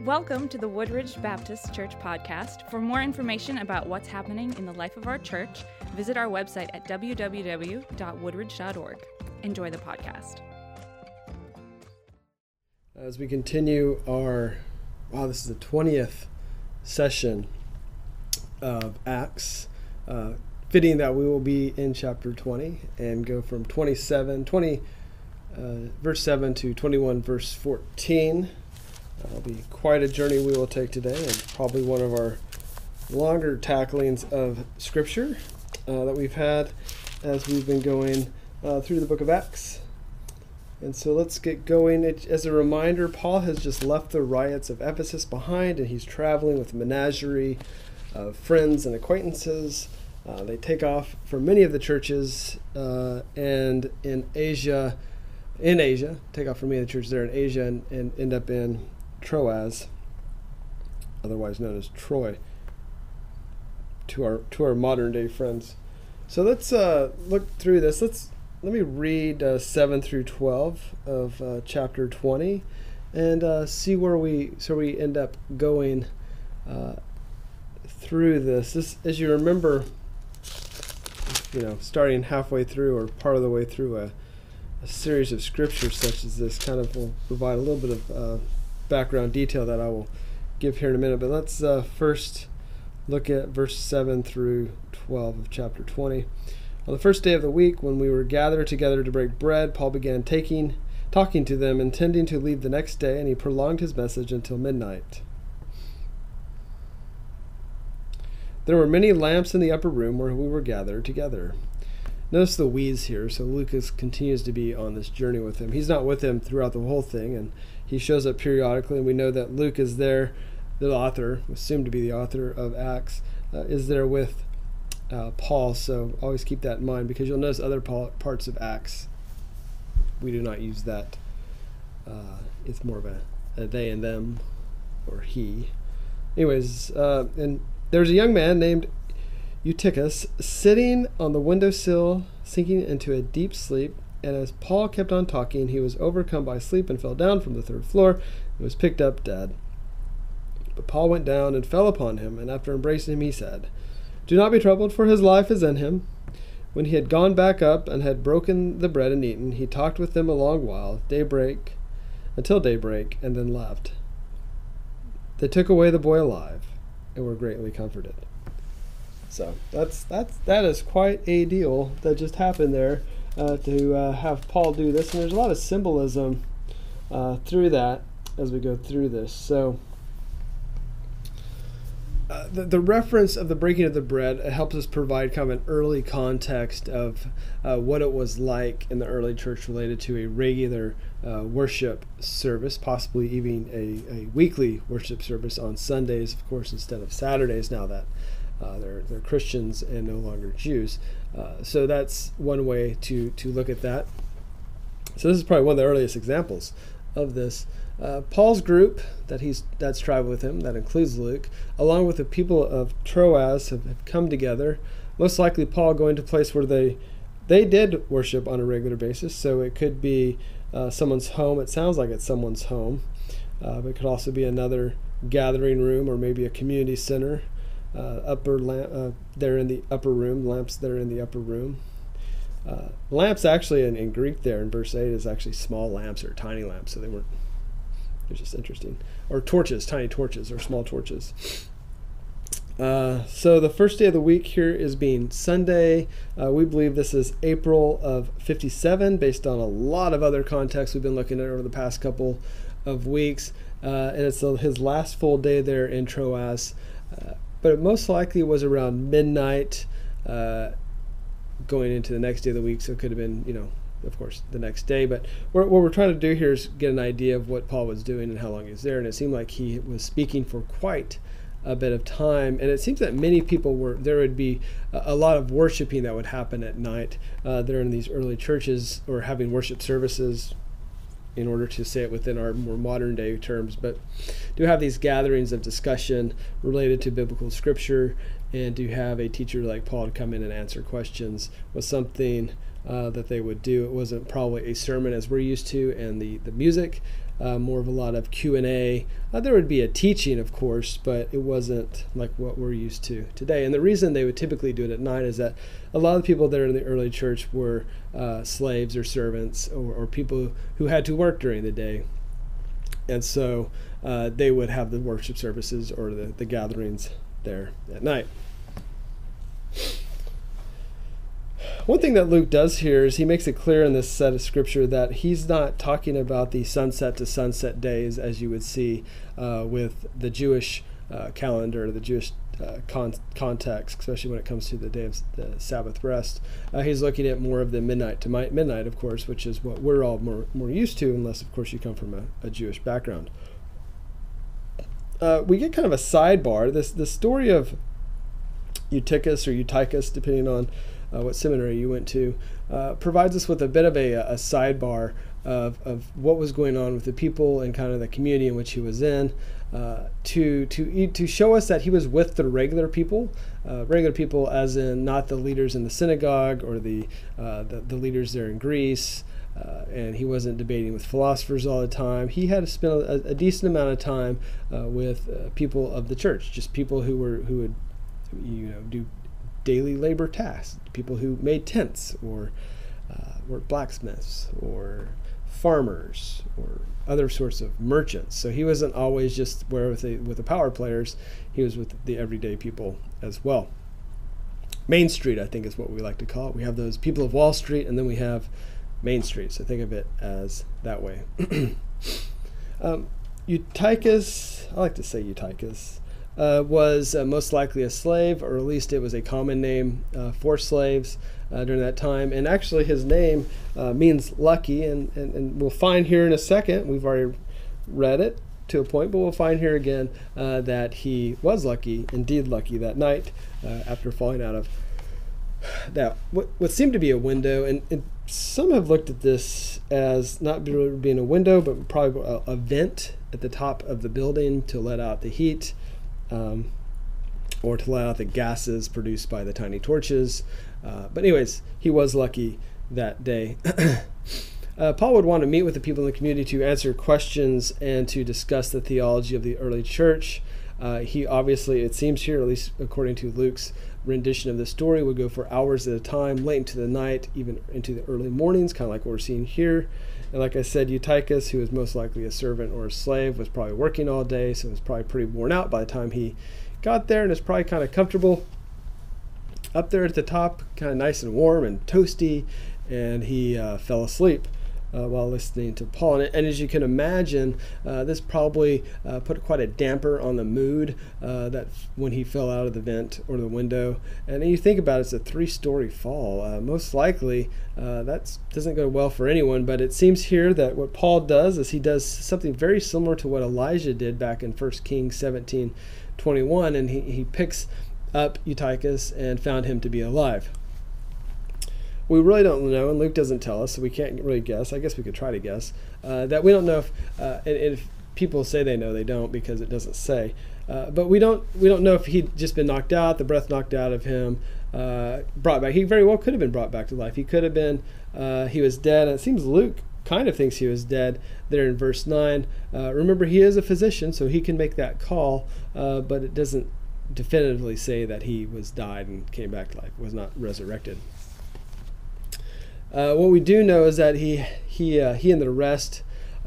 Welcome to the Woodridge Baptist Church podcast. For more information about what's happening in the life of our church, visit our website at www.woodridge.org. Enjoy the podcast. As we continue this is the 20th session of Acts, fitting that we will be in chapter 20 and go from 20 verse 7 to 21 verse 14. It'll be quite a journey we will take today, and probably one of our longer tacklings of Scripture that we've had as we've been going through the book of Acts. And so let's get going. As a reminder, Paul has just left the riots of Ephesus behind, and he's traveling with a menagerie of friends and acquaintances. They take off from many of the churches and in Asia, take off from many of the churches there in Asia and end up in Troas, otherwise known as Troy, to our modern day friends. So let's look through this. Let me read 7 through 12 of chapter 20 and see where we end up going through this. This, as you remember, starting halfway through or part of the way through a series of scriptures such as this kind of will provide a little bit of background detail that I will give here in a minute. But let's first look at verse 7 through 12 of chapter 20. On the first day of the week, when we were gathered together to break bread, Paul began talking to them, intending to leave the next day, and he prolonged his message until midnight. There were many lamps in the upper room where we were gathered together. Notice the we's here. So Lucas continues to be on this journey with him. He's not with him throughout the whole thing, and he shows up periodically, and we know that Luke is there, the author, assumed to be the author of Acts, is there with Paul. So always keep that in mind, because you'll notice other parts of Acts, we do not use that. It's more of a they and them, or he. Anyways, and there's a young man named Eutychus sitting on the windowsill, sinking into a deep sleep. And as Paul kept on talking, he was overcome by sleep and fell down from the third floor and was picked up dead. But Paul went down and fell upon him, and after embracing him, he said, "Do not be troubled, for his life is in him." When he had gone back up and had broken the bread and eaten, he talked with them a long while, until daybreak, and then left. They took away the boy alive and were greatly comforted. So that is quite a deal that just happened there, to have Paul do this, and there's a lot of symbolism through that as we go through this. So the reference of the breaking of the bread helps us provide kind of an early context of what it was like in the early church related to a regular worship service, possibly even a weekly worship service on Sundays, of course, instead of Saturdays, now that they're Christians and no longer Jews. So that's one way to look at that. So this is probably one of the earliest examples of this. Paul's group that's traveled with him, that includes Luke, along with the people of Troas have come together. Most likely Paul going to a place where they did worship on a regular basis. So it could be someone's home. It sounds like it's someone's home. But it could also be another gathering room or maybe a community center. There in the upper room, lamps there in the upper room. Lamps actually in Greek there in verse 8 is actually small lamps or tiny lamps, so it's just interesting. Or torches, tiny torches or small torches. So the first day of the week here is being Sunday. We believe this is April of 57 based on a lot of other contexts we've been looking at over the past couple of weeks. And it's his last full day there in Troas. But it most likely was around midnight going into the next day of the week. So it could have been, of course, the next day. But what we're trying to do here is get an idea of what Paul was doing and how long he was there. And it seemed like he was speaking for quite a bit of time. And it seems that many people there would be a lot of worshiping that would happen at night there in these early churches, or having worship services, in order to say it within our more modern day terms, but do have these gatherings of discussion related to biblical scripture, and to have a teacher like Paul come in and answer questions was something that they would do. It wasn't probably a sermon as we're used to, and the music more of a lot of Q&A. There would be a teaching, of course, but it wasn't like what we're used to today. And the reason they would typically do it at night is that a lot of the people there in the early church were slaves or servants or people who had to work during the day. And so they would have the worship services or the gatherings there at night. One thing that Luke does here is he makes it clear in this set of scripture that he's not talking about the sunset to sunset days as you would see with the Jewish calendar, the Jewish context, especially when it comes to the day of the Sabbath rest. He's looking at more of the midnight to midnight, of course, which is what we're all more used to, unless, of course, you come from a Jewish background. We get kind of a sidebar. The story of Eutychus or Eutychus, depending on what seminary you went to, provides us with a bit of a sidebar of what was going on with the people and kind of the community in which he was in, to show us that he was with the regular people as in not the leaders in the synagogue or the leaders there in Greece, and he wasn't debating with philosophers all the time. He had to spend a decent amount of time with people of the church, just people who would do daily labor tasks, people who made tents or were blacksmiths or farmers or other sorts of merchants. So he wasn't always just with the power players. He was with the everyday people as well. Main Street, I think, is what we like to call it. We have those people of Wall Street, and then we have Main Street. So think of it as that way. Eutychus, I like to say Eutychus, was most likely a slave, or at least it was a common name for slaves during that time. And actually his name means lucky, and we'll find here in a second, we've already read it to a point, but we'll find here again that he was indeed lucky that night after falling out of that what seemed to be a window. And some have looked at this as not being a window, but probably a vent at the top of the building to let out the heat, or to let out the gases produced by the tiny torches. But anyways, he was lucky that day. Paul would want to meet with the people in the community to answer questions and to discuss the theology of the early church. He obviously, it seems here, at least according to Luke's rendition of the story, would go for hours at a time, late into the night, even into the early mornings, kind of like what we're seeing here. And like I said, Eutychus, who was most likely a servant or a slave, was probably working all day, so was probably pretty worn out by the time he got there, and is probably kind of comfortable up there at the top, kind of nice and warm and toasty, and he fell asleep while listening to Paul. And as you can imagine, this probably put quite a damper on the mood that when he fell out of the vent or the window. And you think about it, it's a 3-story fall. Most likely that doesn't go well for anyone, but it seems here that what Paul does is he does something very similar to what Elijah did back in 1 Kings 17:21, and he picks up Eutychus and found him to be alive. We really don't know, and Luke doesn't tell us, so we can't really guess. I guess we could try to guess. That we don't know if people say they know, they don't, because it doesn't say. But we don't know if he'd just been knocked out, the breath knocked out of him, brought back. He very well could have been brought back to life. He could have been, he was dead. And it seems Luke kind of thinks he was dead there in verse 9. Remember, he is a physician, so he can make that call, but it doesn't definitively say that he was died and came back to life, was not resurrected. What we do know is that he and the rest,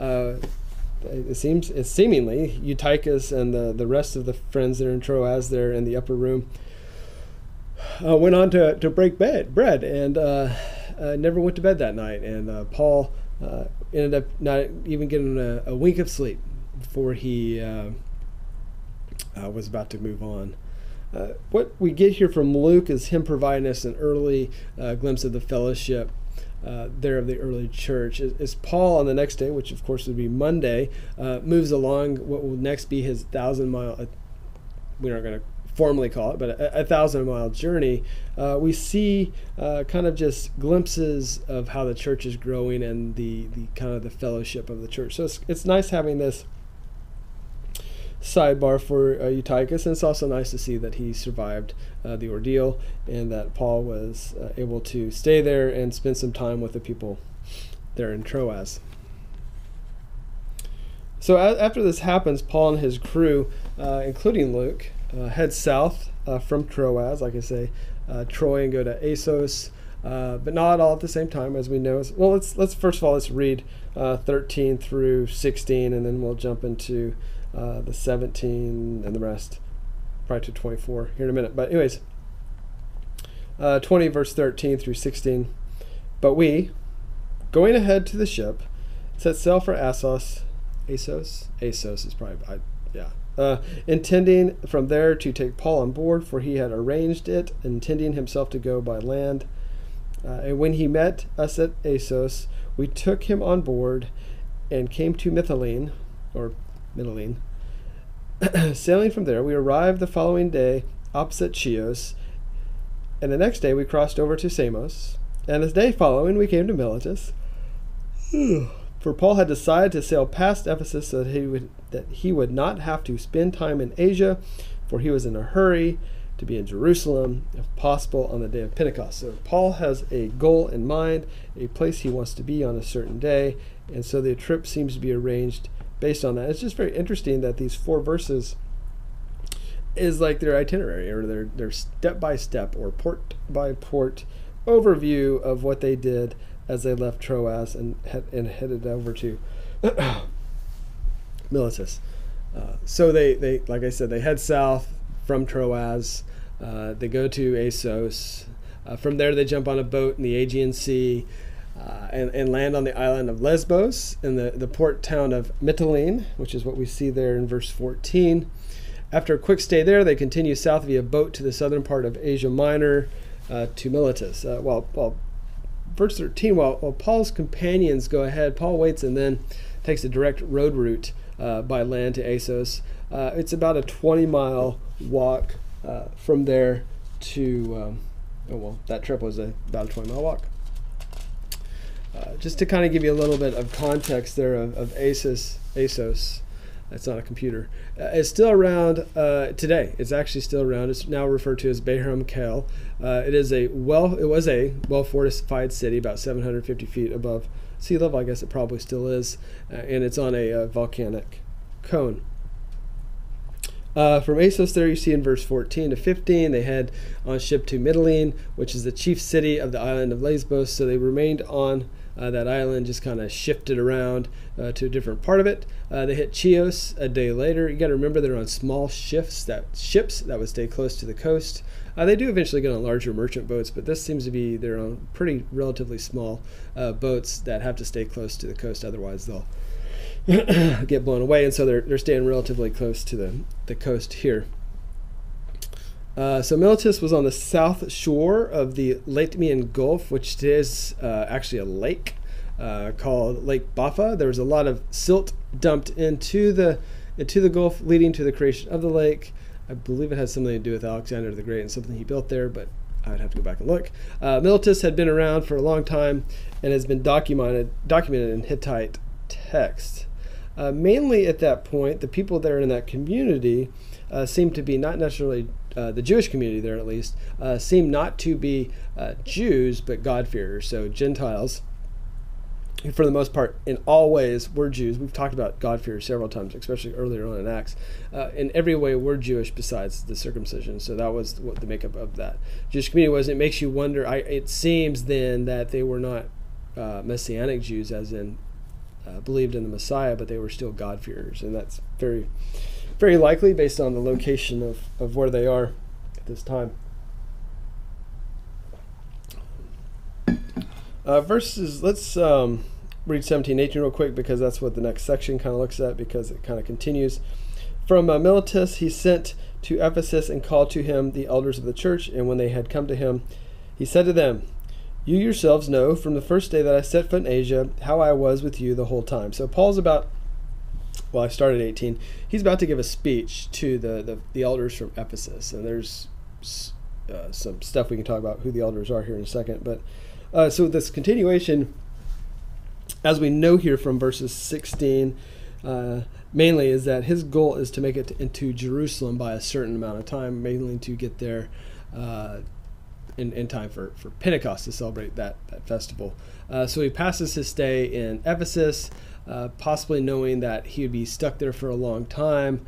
it's seemingly Eutychus and the rest of the friends that are in Troas there in the upper room, went on to break bread and never went to bed that night. And Paul ended up not even getting a wink of sleep before he was about to move on. What we get here from Luke is him providing us an early glimpse of the fellowship there of the early church. As Paul on the next day, which of course would be Monday, moves along what will next be his 1,000-mile, we're not going to formally call it, but a 1,000-mile journey, we see kind of just glimpses of how the church is growing and the kind of the fellowship of the church. So it's nice having this sidebar for Eutychus, and it's also nice to see that he survived the ordeal and that Paul was able to stay there and spend some time with the people there in Troas. So after this happens, Paul and his crew, including Luke, head south from Troas, like I say, Troy, and go to Assos, but not all at the same time, as we know. Well, let's first of all, let's read 13 through 16, and then we'll jump into the 17 and the rest, probably to 24 here in a minute. But anyways, 20 verse 13 through 16. But we, going ahead to the ship, set sail for Assos is probably, intending from there to take Paul on board, for he had arranged it, intending himself to go by land. And when he met us at Assos, we took him on board and came to Mytilene. Sailing from there, we arrived the following day opposite Chios, and the next day we crossed over to Samos, and the day following we came to Miletus. For Paul had decided to sail past Ephesus so that he would not have to spend time in Asia, for he was in a hurry to be in Jerusalem, if possible, on the day of Pentecost. So Paul has a goal in mind, a place he wants to be on a certain day, and so the trip seems to be arranged based on that. It's just very interesting that these 4 verses is like their itinerary, or their step-by-step or port-by-port overview of what they did as they left Troas and headed over to Miletus. So they, like I said, they head south from Troas. They go to Assos. From there, they jump on a boat in the Aegean Sea and land on the island of Lesbos in the port town of Mytilene, which is what we see there in verse 14. After a quick stay there, they continue south via boat to the southern part of Asia Minor to Miletus. Verse 13, while Paul's companions go ahead, Paul waits and then takes a direct road route by land to Assos. It's about a 20-mile walk from there to, that trip was about a 20-mile walk. Just to kind of give you a little bit of context there of Assos, that's not a computer, it's still around today. It's actually still around. It's now referred to as Behram Kel. It was a well-fortified city, about 750 feet above sea level. I guess it probably still is, and it's on a volcanic cone. From Assos there, you see in verse 14 to 15, they head on ship to Mytilene, which is the chief city of the island of Lesbos. So they remained on that island, just kind of shifted around to a different part of it. They hit Chios a day later. You got to remember they're on small ships that would stay close to the coast. They do eventually get on larger merchant boats, but this seems to be they're on pretty relatively small boats that have to stay close to the coast, otherwise they'll get blown away, and so they're staying relatively close to the coast here. So Miletus was on the south shore of the Latmian Gulf, which is actually a lake called Lake Baffa. There was a lot of silt dumped into the Gulf, leading to the creation of the lake. I believe it has something to do with Alexander the Great and something he built there, but I would have to go back and look. Miletus had been around for a long time and has been documented in Hittite text. Mainly at that point, the people there in that community seem to be not necessarily the Jewish community there, at least, seem not to be Jews, but God-fearers. So Gentiles, who for the most part, in all ways, were Jews. We've talked about God-fearers several times, especially earlier on in Acts. In every way, we're Jewish besides the circumcision. So that was what the makeup of that Jewish community was. It makes you wonder. It seems then that they were not Messianic Jews, as in believed in the Messiah, but they were still God-fearers, and that's very, very likely based on the location of where they are at this time. Let's read 17, 18 real quick, because that's what the next section kind of looks at, because it kind of continues. From Miletus he sent to Ephesus and called to him the elders of the church, and when they had come to him, he said to them, "You yourselves know from the first day that I set foot in Asia how I was with you the whole time." So Paul's I started 18. He's about to give a speech to the elders from Ephesus, and there's some stuff we can talk about who the elders are here in a second. But so this continuation, as we know here from verses 16, mainly is that his goal is to make it into Jerusalem by a certain amount of time, mainly to get there in time for Pentecost, to celebrate that festival. So he passes his stay in Ephesus. possibly knowing that he would be stuck there for a long time.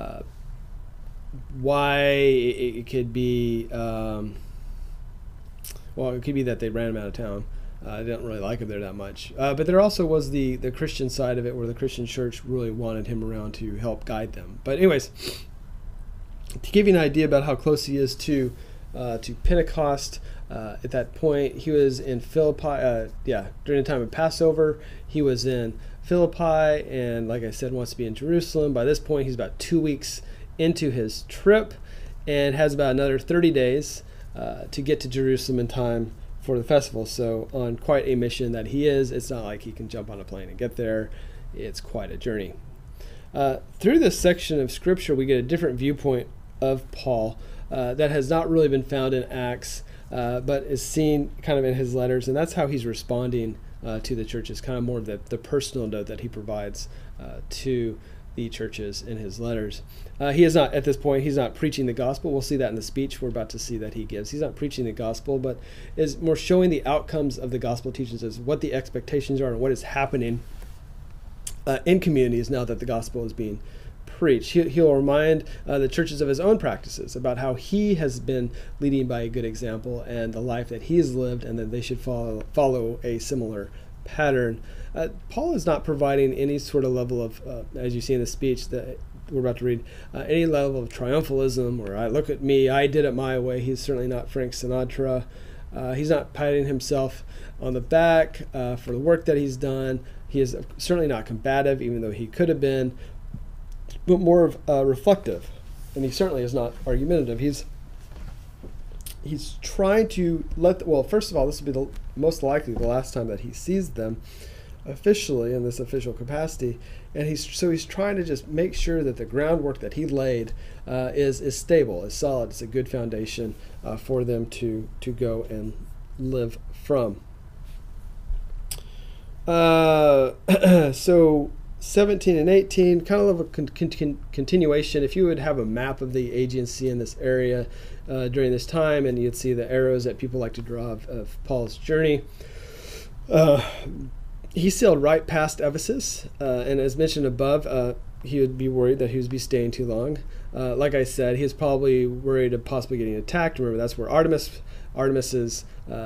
Why it could be, it could be that they ran him out of town. I didn't really like him there that much. But there also was the Christian side of it, where the Christian church really wanted him around to help guide them. But anyways, to give you an idea about how close he is to Pentecost, at that point he was in Philippi. During the time of Passover, he was in Philippi, and like I said, wants to be in Jerusalem. By this point, he's about 2 weeks into his trip, and has about another 30 days to get to Jerusalem in time for the festival. So on quite a mission that he is. It's not like he can jump on a plane and get there. It's quite a journey. Through this section of Scripture, we get a different viewpoint of Paul that has not really been found in Acts, but is seen kind of in his letters, and that's how he's responding to the churches, kind of more of the personal note that he provides to the churches in his letters. He is not, at this point, he's not preaching the gospel. We'll see that in the speech we're about to see that he gives. He's not preaching the gospel, but is more showing the outcomes of the gospel teachings, as what the expectations are and what is happening in communities now that the gospel is being preached. He'll remind the churches of his own practices, about how he has been leading by a good example and the life that he has lived, and that they should follow a similar pattern. Paul is not providing any sort of level of, as you see in the speech that we're about to read, any level of triumphalism, or I look at me, I did it my way. He's certainly not Frank Sinatra. He's not patting himself on the back for the work that he's done. He is certainly not combative, even though he could have been, but more reflective. And he certainly is not argumentative. He's trying to first of all, this will be most likely the last time that he sees them officially in this official capacity, and he's trying to just make sure that the groundwork that he laid is stable, is solid. It's a good foundation for them to go and live from. So 17 and 18, kind of a continuation. If you would have a map of the Aegean Sea in this area during this time, and you'd see the arrows that people like to draw of Paul's journey. He sailed right past Ephesus, and as mentioned above, he would be worried that he would be staying too long. Like I said, he was probably worried of possibly getting attacked. Remember, that's where Artemis's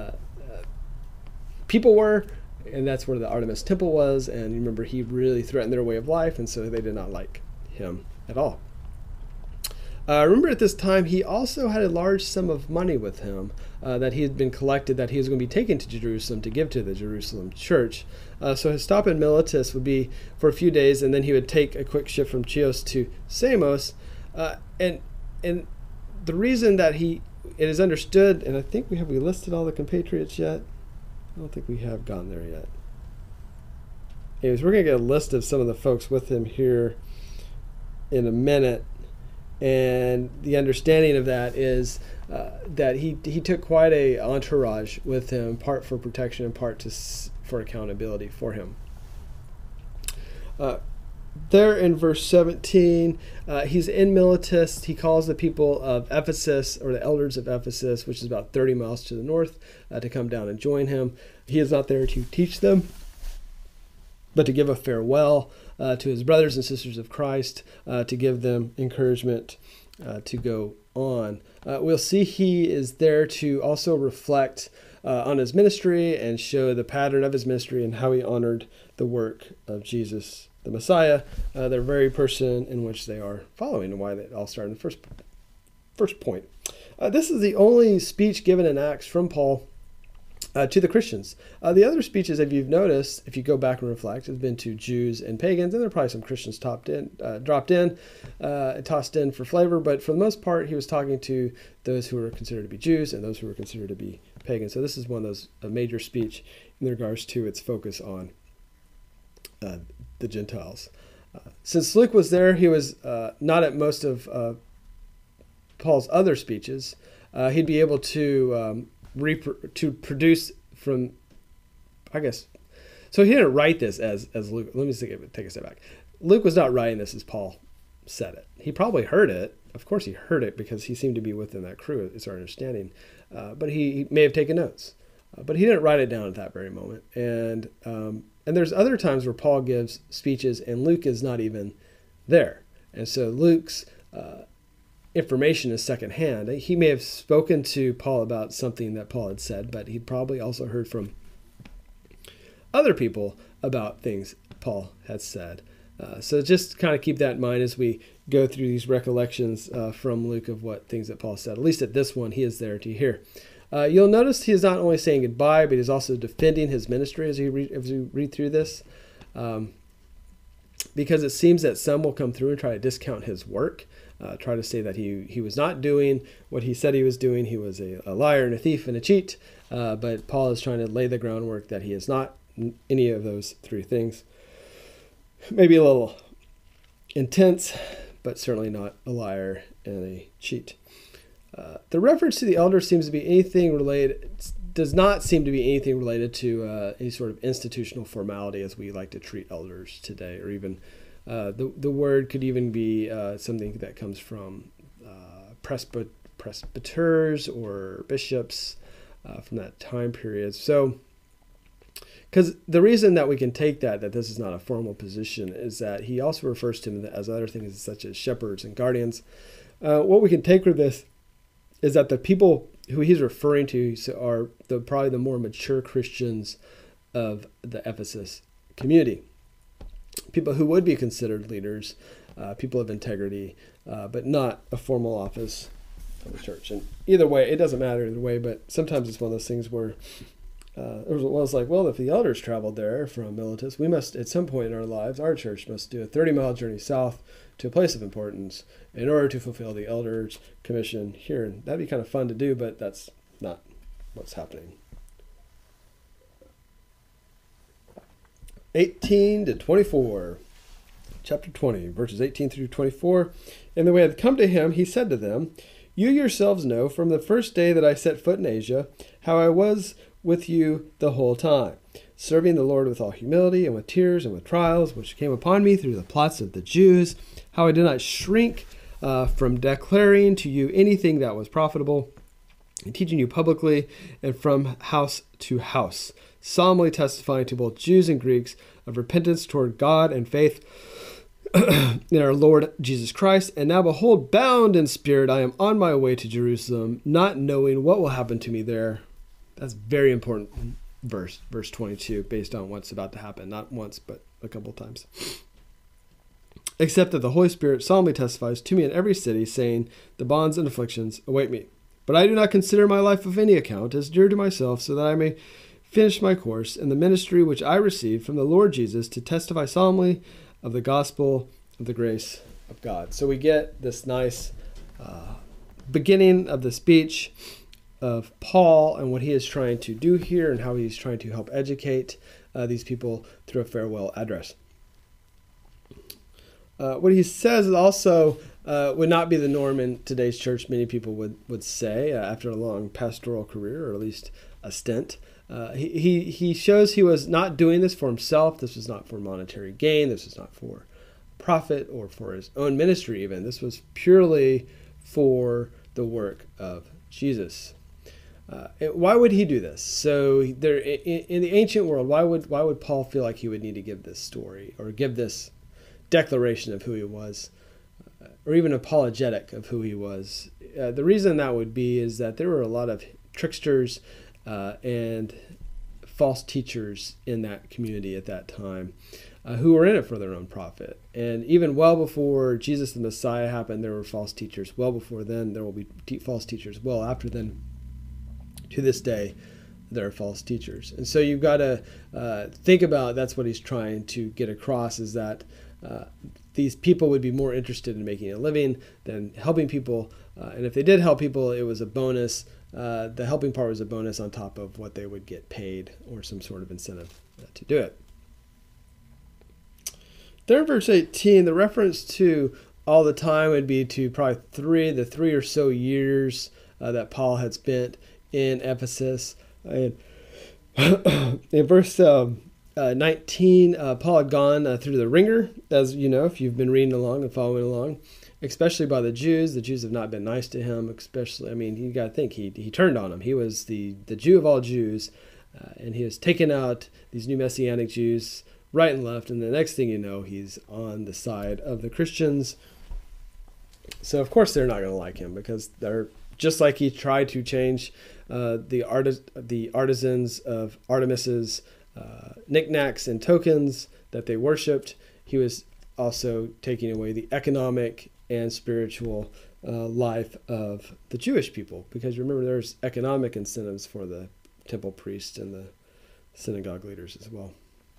people were, and that's where the Artemis temple was. And remember, he really threatened their way of life, and so they did not like him at all. Remember, at this time, he also had a large sum of money with him that he had been collected, that he was going to be taken to Jerusalem to give to the Jerusalem church. So his stop in Miletus would be for a few days, and then he would take a quick ship from Chios to Samos. And the reason that it is understood, and I think we listed all the compatriots yet? I don't think we have gotten there yet. Anyways, we're going to get a list of some of the folks with him here in a minute. And the understanding of that is that he took quite a entourage with him, part for protection and part for accountability for him. There in verse 17, he's in Miletus. He calls the people of Ephesus, or the elders of Ephesus, which is about 30 miles to the north, to come down and join him. He is not there to teach them, but to give a farewell to his brothers and sisters of Christ, to give them encouragement to go on. We'll see he is there to also reflect on his ministry and show the pattern of his ministry and how he honored the work of Jesus, the Messiah, the very person in which they are following, and why they all start in the first point. This is the only speech given in Acts from Paul to the Christians. The other speeches, if you've noticed, if you go back and reflect, have been to Jews and pagans, and there are probably some Christians dropped in, tossed in for flavor, but for the most part, he was talking to those who were considered to be Jews and those who were considered to be pagans. So this is one of those, a major speech in regards to its focus on the Gentiles. Since Luke was there, he was not at most of Paul's other speeches. He'd be able to produce from, I guess. So he didn't write this as Luke. Let me take a step back. Luke was not writing this as Paul said it. He probably heard it. Of course he heard it, because he seemed to be within that crew, it's our understanding. But he may have taken notes. But he didn't write it down at that very moment. And And there's other times where Paul gives speeches and Luke is not even there. And so Luke's information is secondhand. He may have spoken to Paul about something that Paul had said, but he probably also heard from other people about things Paul had said. So just kind of keep that in mind as we go through these recollections from Luke of what things that Paul said. At least at this one, he is there to hear. You'll notice he is not only saying goodbye, but he's also defending his ministry as you read through this. Because it seems that some will come through and try to discount his work, try to say that he was not doing what he said he was doing. He was a liar and a thief and a cheat. But Paul is trying to lay the groundwork that he is not any of those three things. Maybe a little intense, but certainly not a liar and a cheat. The reference to the elders seems to be anything related, does not seem to be anything related to any sort of institutional formality as we like to treat elders today, or even the word could even be something that comes from presbyters or bishops from that time period. So, because the reason that we can take that this is not a formal position is that he also refers to them as other things such as shepherds and guardians. What we can take from this is that the people who he's referring to are probably the more mature Christians of the Ephesus community. People who would be considered leaders, people of integrity, but not a formal office of the church. And either way, it doesn't matter either way, but sometimes it's one of those things where it was like, well, if the elders traveled there from Miletus, we must, at some point in our lives, our church must do a 30-mile journey south to a place of importance in order to fulfill the elders' commission here. And that'd be kind of fun to do, but that's not what's happening. 18 to 24. Chapter 20, verses 18 through 24. And when they had come to him, he said to them, "You yourselves know from the first day that I set foot in Asia, how I was with you the whole time, serving the Lord with all humility and with tears and with trials, which came upon me through the plots of the Jews, how I did not shrink from declaring to you anything that was profitable, and teaching you publicly and from house to house, solemnly testifying to both Jews and Greeks of repentance toward God and faith in our Lord Jesus Christ. And now behold, bound in spirit, I am on my way to Jerusalem, not knowing what will happen to me there." That's very important verse 22, based on what's about to happen. Not once, but a couple times. "Except that the Holy Spirit solemnly testifies to me in every city, saying, the bonds and afflictions await me. But I do not consider my life of any account as dear to myself, so that I may finish my course in the ministry which I received from the Lord Jesus to testify solemnly of the gospel of the grace of God." So we get this nice beginning of the speech of Paul and what he is trying to do here and how he's trying to help educate these people through a farewell address. What he says also would not be the norm in today's church, many people would say, after a long pastoral career, or at least a stint. He shows he was not doing this for himself. This was not for monetary gain. This was not for profit or for his own ministry even. This was purely for the work of Jesus. Why would he do this? So there, in the ancient world, why would Paul feel like he would need to give this story or give this declaration of who he was, or even apologetic of who he was? The reason that would be is that there were a lot of tricksters and false teachers in that community at that time who were in it for their own profit. And even well before Jesus the Messiah happened, there were false teachers. Well before then, there will be false teachers. Well after then, to this day, there are false teachers. And so you've got to think about, that's what he's trying to get across, is that these people would be more interested in making a living than helping people. And if they did help people, it was a bonus. The helping part was a bonus on top of what they would get paid or some sort of incentive to do it. There in verse 18, the reference to all the time would be to probably the three or so years that Paul had spent in Ephesus. And in verse 19, Paul had gone through the ringer, as you know, if you've been reading along and following along, especially by the Jews. The Jews have not been nice to him, especially, I mean, you got to think, he turned on them. He was the Jew of all Jews, and he has taken out these new Messianic Jews right and left, and the next thing you know, he's on the side of the Christians. So of course they're not going to like him, because they're just like he tried to change the artisans of Artemis's knickknacks and tokens that they worshipped. He was also taking away the economic and spiritual life of the Jewish people, because remember, there's economic incentives for the temple priests and the synagogue leaders as well.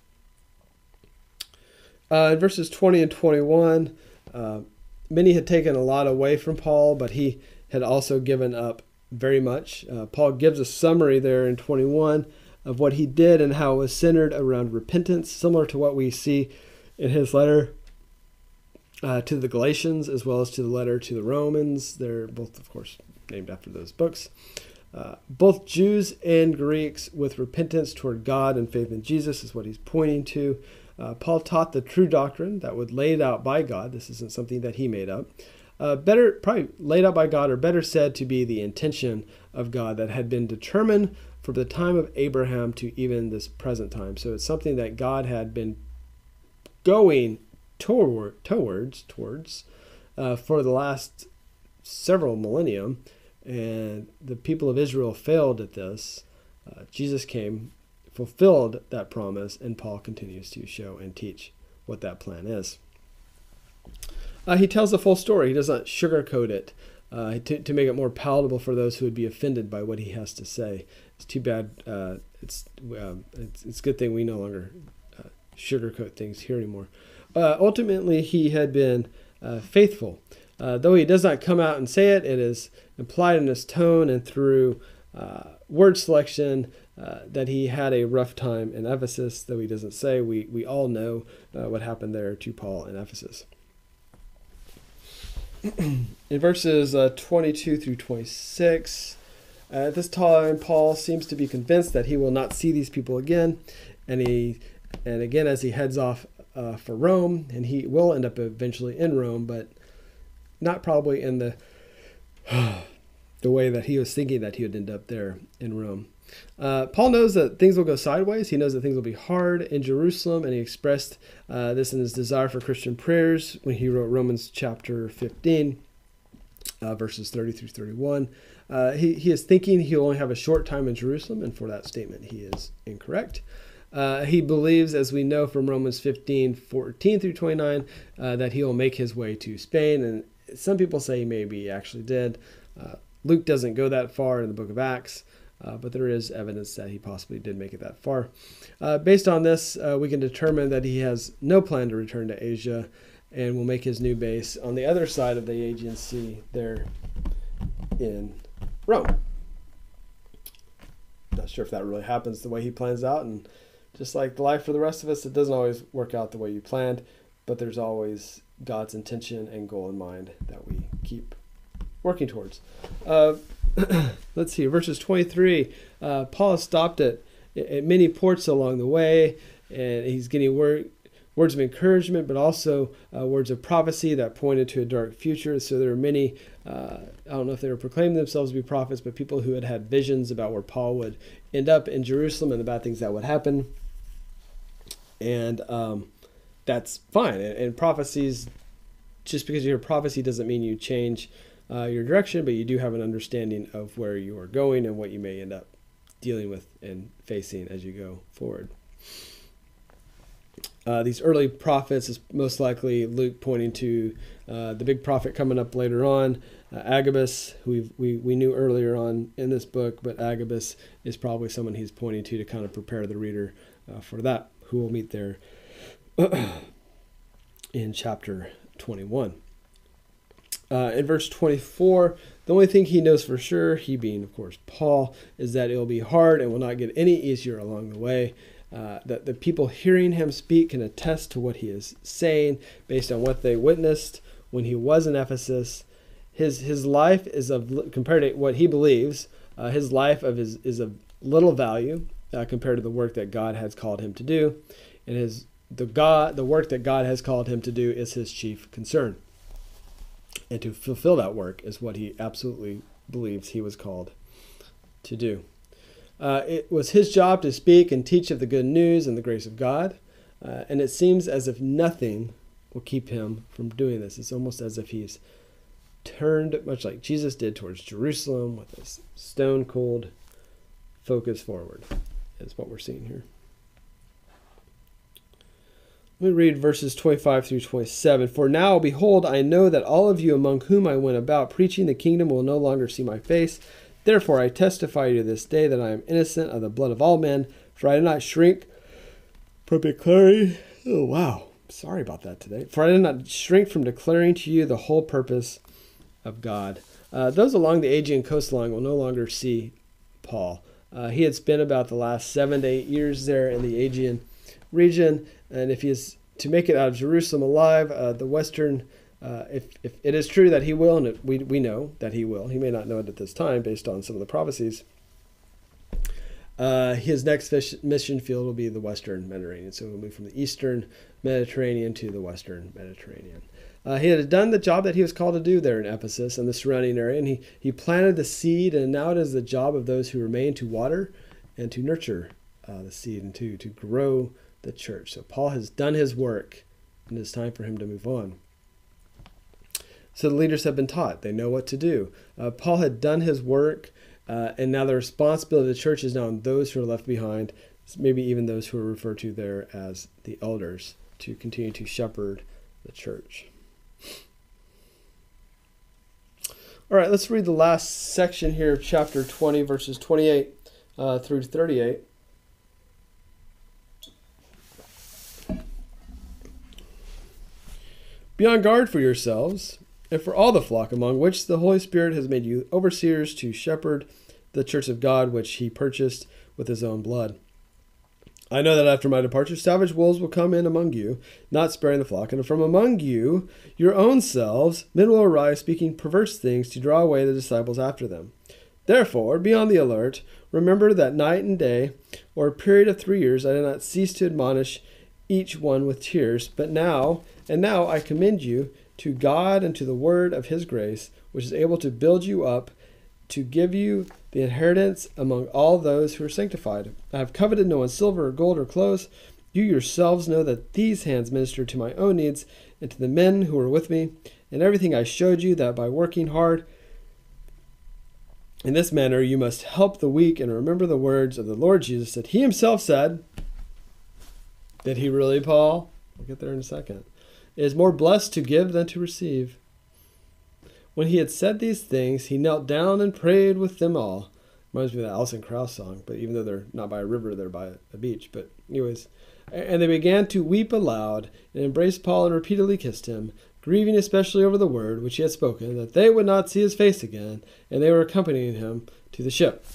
In verses 20 and 21, many had taken a lot away from Paul, but he had also given up very much. Paul gives a summary there in 21 of what he did and how it was centered around repentance, similar to what we see in his letter to the Galatians, as well as to the letter to the Romans. They're both, of course, named after those books. Both Jews and Greeks with repentance toward God and faith in Jesus is what he's pointing to. Paul taught the true doctrine that was laid out by God. This isn't something that he made up. Probably laid out by God, or better said, to be the intention of God that had been determined from the time of Abraham to even this present time. So it's something that God had been going towards for the last several millennium, and the people of Israel failed at this. Jesus came, fulfilled that promise, and Paul continues to show and teach what that plan is. He tells the full story. He does not sugarcoat it to make it more palatable for those who would be offended by what he has to say. It's too bad. It's a good thing we no longer sugarcoat things here anymore. Ultimately, he had been faithful. Though he does not come out and say it, it is implied in his tone and through word selection that he had a rough time in Ephesus, though he doesn't say. We all know what happened there to Paul in Ephesus. In verses 22 through 26, at this time, Paul seems to be convinced that he will not see these people again, and again as he heads off for Rome, and he will end up eventually in Rome, but not probably in the way that he was thinking that he would end up there in Rome. Paul knows that things will go sideways. He knows that things will be hard in Jerusalem, and he expressed this in his desire for Christian prayers when he wrote Romans chapter 15, verses 30 through 31. He is thinking he'll only have a short time in Jerusalem, and for that statement he is incorrect. He believes, as we know from Romans 15, 14 through 29, that he will make his way to Spain, and some people say maybe he actually did. Luke doesn't go that far in the book of Acts, but there is evidence that he possibly did make it that far. Based on this, we can determine that he has no plan to return to Asia and will make his new base on the other side of the Aegean Sea there in Rome. Not sure if that really happens the way he plans out, and just like the life for the rest of us, it doesn't always work out the way you planned, but there's always God's intention and goal in mind that we keep working towards. Let's see, verses 23. Paul has stopped at many ports along the way, and he's getting words of encouragement, but also words of prophecy that pointed to a dark future. So there are many, I don't know if they were proclaiming themselves to be prophets, but people who had visions about where Paul would end up in Jerusalem and the bad things that would happen. And that's fine. And prophecies, just because you hear prophecy doesn't mean you change your direction, but you do have an understanding of where you are going and what you may end up dealing with and facing as you go forward. These early prophets is most likely Luke pointing to the big prophet coming up later on, Agabus, who we knew earlier on in this book, but Agabus is probably someone he's pointing to kind of prepare the reader for that, who we'll meet there in chapter 21. In verse 24, the only thing he knows for sure, he being, of course, Paul, is that it will be hard and will not get any easier along the way. That the people hearing him speak can attest to what he is saying based on what they witnessed when he was in Ephesus. His life is compared to what he believes, his life is of little value compared to the work that God has called him to do, and the work that God has called him to do is his chief concern. And to fulfill that work is what he absolutely believes he was called to do. It was his job to speak and teach of the good news and the grace of God. And it seems as if nothing will keep him from doing this. It's almost as if he's turned, much like Jesus did, towards Jerusalem with this stone-cold focus forward, is what we're seeing here. Let me read verses 25 through 27. For now, behold, I know that all of you among whom I went about preaching the kingdom will no longer see my face. Therefore, I testify to this day that I am innocent of the blood of all men, for I did not shrink from declaring. Oh, wow. Sorry about that today. For I did not shrink from declaring to you the whole purpose of God. Those along the Aegean coastline will no longer see Paul. He had spent about the last 7 to 8 years there in the Aegean region, and if he is to make it out of Jerusalem alive, the western, if it is true that he will, and we know that he will, he may not know it at this time based on some of the prophecies, his next mission field will be the Western Mediterranean. So he'll move from the Eastern Mediterranean to the Western Mediterranean. He had done the job that he was called to do there in Ephesus and the surrounding area, and he planted the seed, and now it is the job of those who remain to water and to nurture the seed and to grow the church. So Paul has done his work, and it's time for him to move on. So the leaders have been taught. They know what to do. Paul had done his work, and now the responsibility of the church is now on those who are left behind, maybe even those who are referred to there as the elders, to continue to shepherd the church. All right, let's read the last section here of chapter 20, verses 28 through 38. Be on guard for yourselves and for all the flock among which the Holy Spirit has made you overseers to shepherd the church of God, which he purchased with his own blood. I know that after my departure, savage wolves will come in among you, not sparing the flock, and from among you, your own selves, men will arise speaking perverse things to draw away the disciples after them. Therefore, be on the alert. Remember that night and day, or a period of 3 years, I did not cease to admonish each one with tears. But now I commend you to God and to the word of his grace, which is able to build you up, to give you the inheritance among all those who are sanctified. I have coveted no one's silver or gold or clothes. You yourselves know that these hands ministered to my own needs and to the men who were with me. And everything I showed you, that by working hard in this manner you must help the weak, and remember the words of the Lord Jesus that he himself said. Did he really, Paul? We'll get there in a second. It is more blessed to give than to receive. When he had said these things, he knelt down and prayed with them all. Reminds me of that Alison Krauss song, but even though they're not by a river, they're by a beach. But anyways, and they began to weep aloud and embraced Paul and repeatedly kissed him, grieving especially over the word which he had spoken, that they would not see his face again, and they were accompanying him to the ship.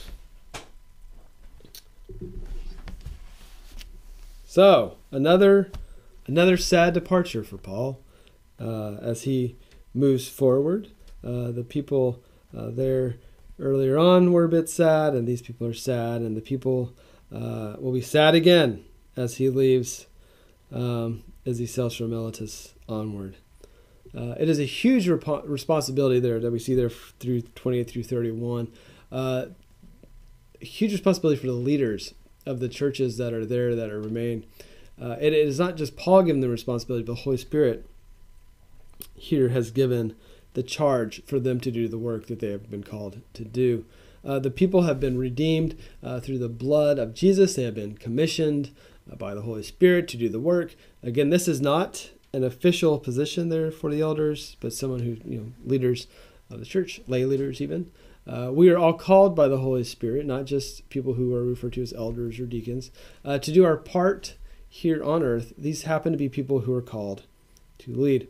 So, another sad departure for Paul as he moves forward. The people there earlier on were a bit sad, and these people are sad, and the people will be sad again as he leaves, as he sails from Miletus onward. It is a huge responsibility there that we see there through 28 through 31. A huge responsibility for the leaders of the churches that are there, that are remain. It is not just Paul giving the responsibility, but the Holy Spirit here has given the charge for them to do the work that they have been called to do. The people have been redeemed through the blood of Jesus. They have been commissioned by the Holy Spirit to do the work. Again, this is not an official position there for the elders, but someone who, leaders of the church, lay leaders even. We are all called by the Holy Spirit, not just people who are referred to as elders or deacons, to do our part here on earth. These happen to be people who are called to lead.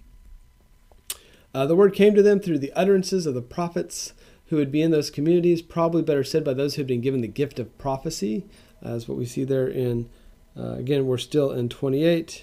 The word came to them through the utterances of the prophets who would be in those communities, probably better said by those who have been given the gift of prophecy, as what we see there in, again, we're still in 28.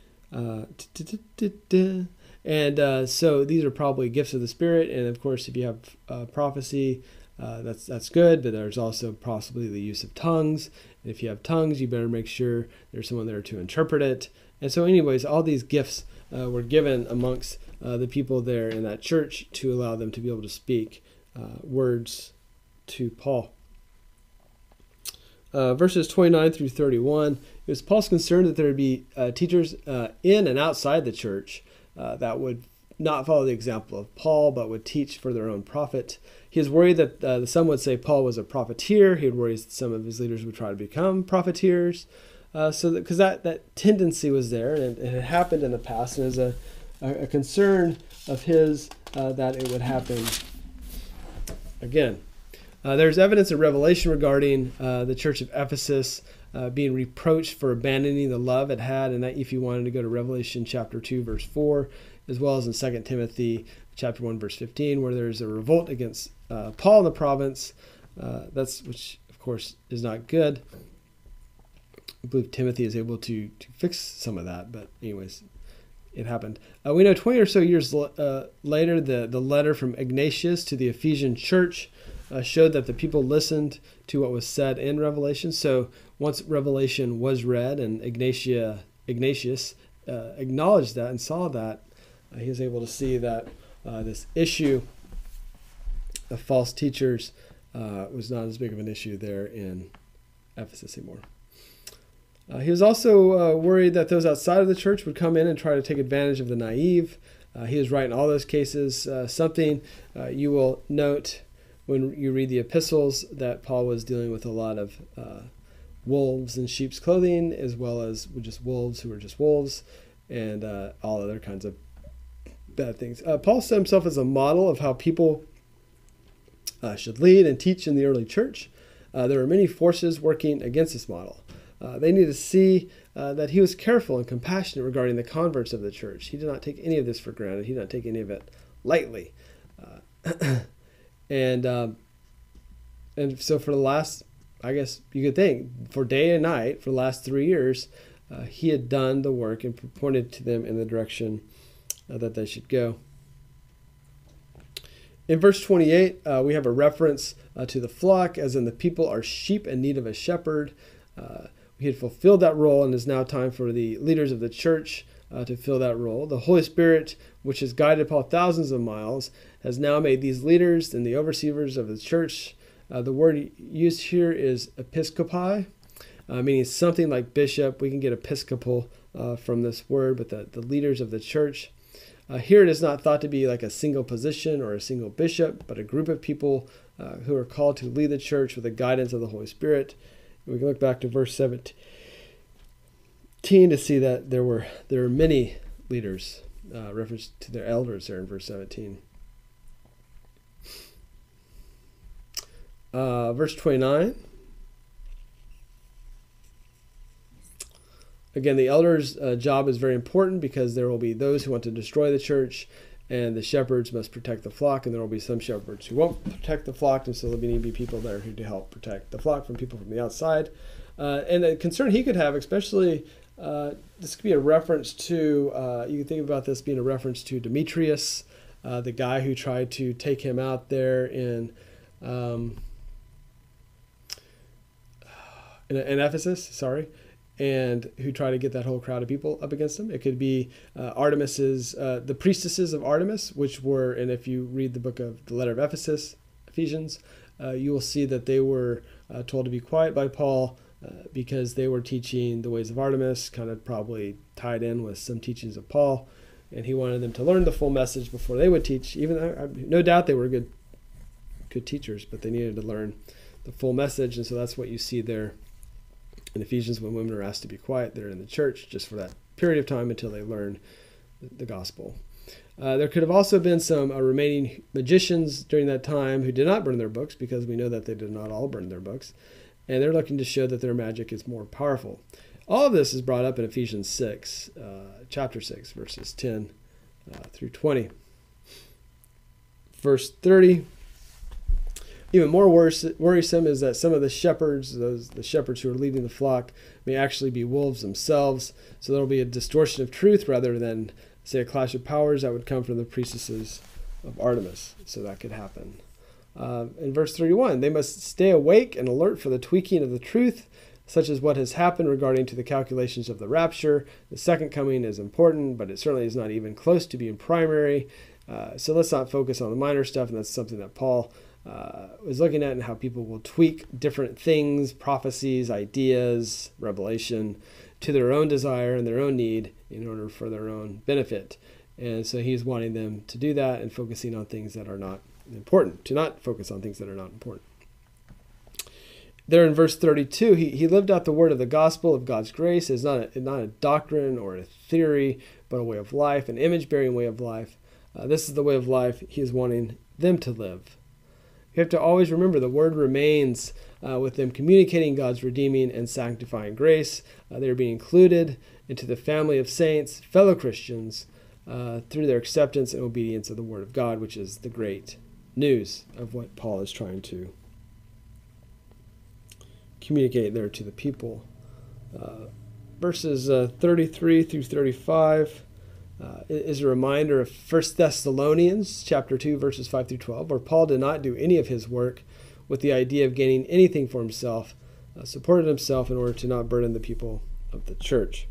And so these are probably gifts of the Spirit. And of course, if you have prophecy, that's good, but there's also possibly the use of tongues. And if you have tongues, you better make sure there's someone there to interpret it. And so anyways, all these gifts were given amongst the people there in that church to allow them to be able to speak words to Paul. verses 29 through 31, it was Paul's concern that there would be teachers in and outside the church that would not follow the example of Paul, but would teach for their own profit. He was worried that some would say Paul was a profiteer. He would worry that some of his leaders would try to become profiteers. Because that tendency was there, and it had happened in the past, and it was a concern of his that it would happen again. There's evidence in Revelation regarding the church of Ephesus being reproached for abandoning the love it had, and that if you wanted to go to Revelation chapter 2, verse 4, as well as in 2 Timothy chapter 1, verse 15, where there's a revolt against Paul in the province, which of course is not good. I believe Timothy is able to fix some of that, but anyways, it happened. We know 20 or so years later, the letter from Ignatius to the Ephesian church showed that the people listened to what was said in Revelation. So once Revelation was read and Ignatius acknowledged that and saw that, he was able to see that this issue of false teachers was not as big of an issue there in Ephesus anymore. He was also worried that those outside of the church would come in and try to take advantage of the naive. He was right in all those cases. Something you will note when you read the epistles, that Paul was dealing with a lot of wolves in sheep's clothing, as well as just wolves who were just wolves, and all other kinds of bad things. Paul set himself as a model of how people should lead and teach in the early church. There were many forces working against this model. They need to see that he was careful and compassionate regarding the converts of the church. He did not take any of this for granted. He did not take any of it lightly. And so for the last, I guess you could think, for day and night, for the last 3 years, he had done the work and pointed to them in the direction that they should go. In verse 28, we have a reference to the flock, as in the people are sheep in need of a shepherd. He had fulfilled that role, and it is now time for the leaders of the church to fill that role. The Holy Spirit, which has guided Paul thousands of miles, has now made these leaders and the overseers of the church. The word used here is episkopai, meaning something like bishop. We can get episcopal from this word, but the leaders of the church. Here it is not thought to be like a single position or a single bishop, but a group of people who are called to lead the church with the guidance of the Holy Spirit. We can look back to verse 17 to see that there were many leaders, reference to their elders there in verse 17. Verse 29. Again, the elders' job is very important because there will be those who want to destroy the church, and the shepherds must protect the flock, and there will be some shepherds who won't protect the flock, and so there will need to be people there who to help protect the flock from people from the outside. And the concern he could have, especially, this could be a reference to, you can think about this being a reference to Demetrius, the guy who tried to take him out there in Ephesus, and who tried to get that whole crowd of people up against him. It could be Artemis's, the priestesses of Artemis, which were, and if you read the book of the letter of Ephesians, you will see that they were told to be quiet by Paul because they were teaching the ways of Artemis, kind of probably tied in with some teachings of Paul, and he wanted them to learn the full message before they would teach. Even no doubt they were good teachers, but they needed to learn the full message, and so that's what you see there in Ephesians when women are asked to be quiet. They're in the church just for that period of time until they learn the gospel. There could have also been some remaining magicians during that time who did not burn their books, because we know that they did not all burn their books, and they're looking to show that their magic is more powerful. All of this is brought up in Ephesians 6, chapter 6, verses 10 through 20. Verse 30. Even more worrisome is that some of the shepherds, the shepherds who are leading the flock, may actually be wolves themselves. So there will be a distortion of truth rather than, say, a clash of powers that would come from the priestesses of Artemis. So that could happen. In verse 31, they must stay awake and alert for the tweaking of the truth, such as what has happened regarding to the calculations of the rapture. The second coming is important, but it certainly is not even close to being primary. So let's not focus on the minor stuff, and that's something that Paul was looking at and how people will tweak different things, prophecies, ideas, revelation, to their own desire and their own need in order for their own benefit. And so he's wanting them to do that and focusing on things that are not important, to not focus on things that are not important. There in verse 32, he lived out the word of the gospel of God's grace as not a doctrine or a theory, but a way of life, an image-bearing way of life. This is the way of life he is wanting them to live. You have to always remember the word remains with them communicating God's redeeming and sanctifying grace. They are being included into the family of saints, fellow Christians, through their acceptance and obedience of the word of God, which is the great news of what Paul is trying to communicate there to the people. Verses 33 through 35 is a reminder of 1 Thessalonians chapter 2, verses 5 through 12, where Paul did not do any of his work with the idea of gaining anything for himself, supported himself in order to not burden the people of the church.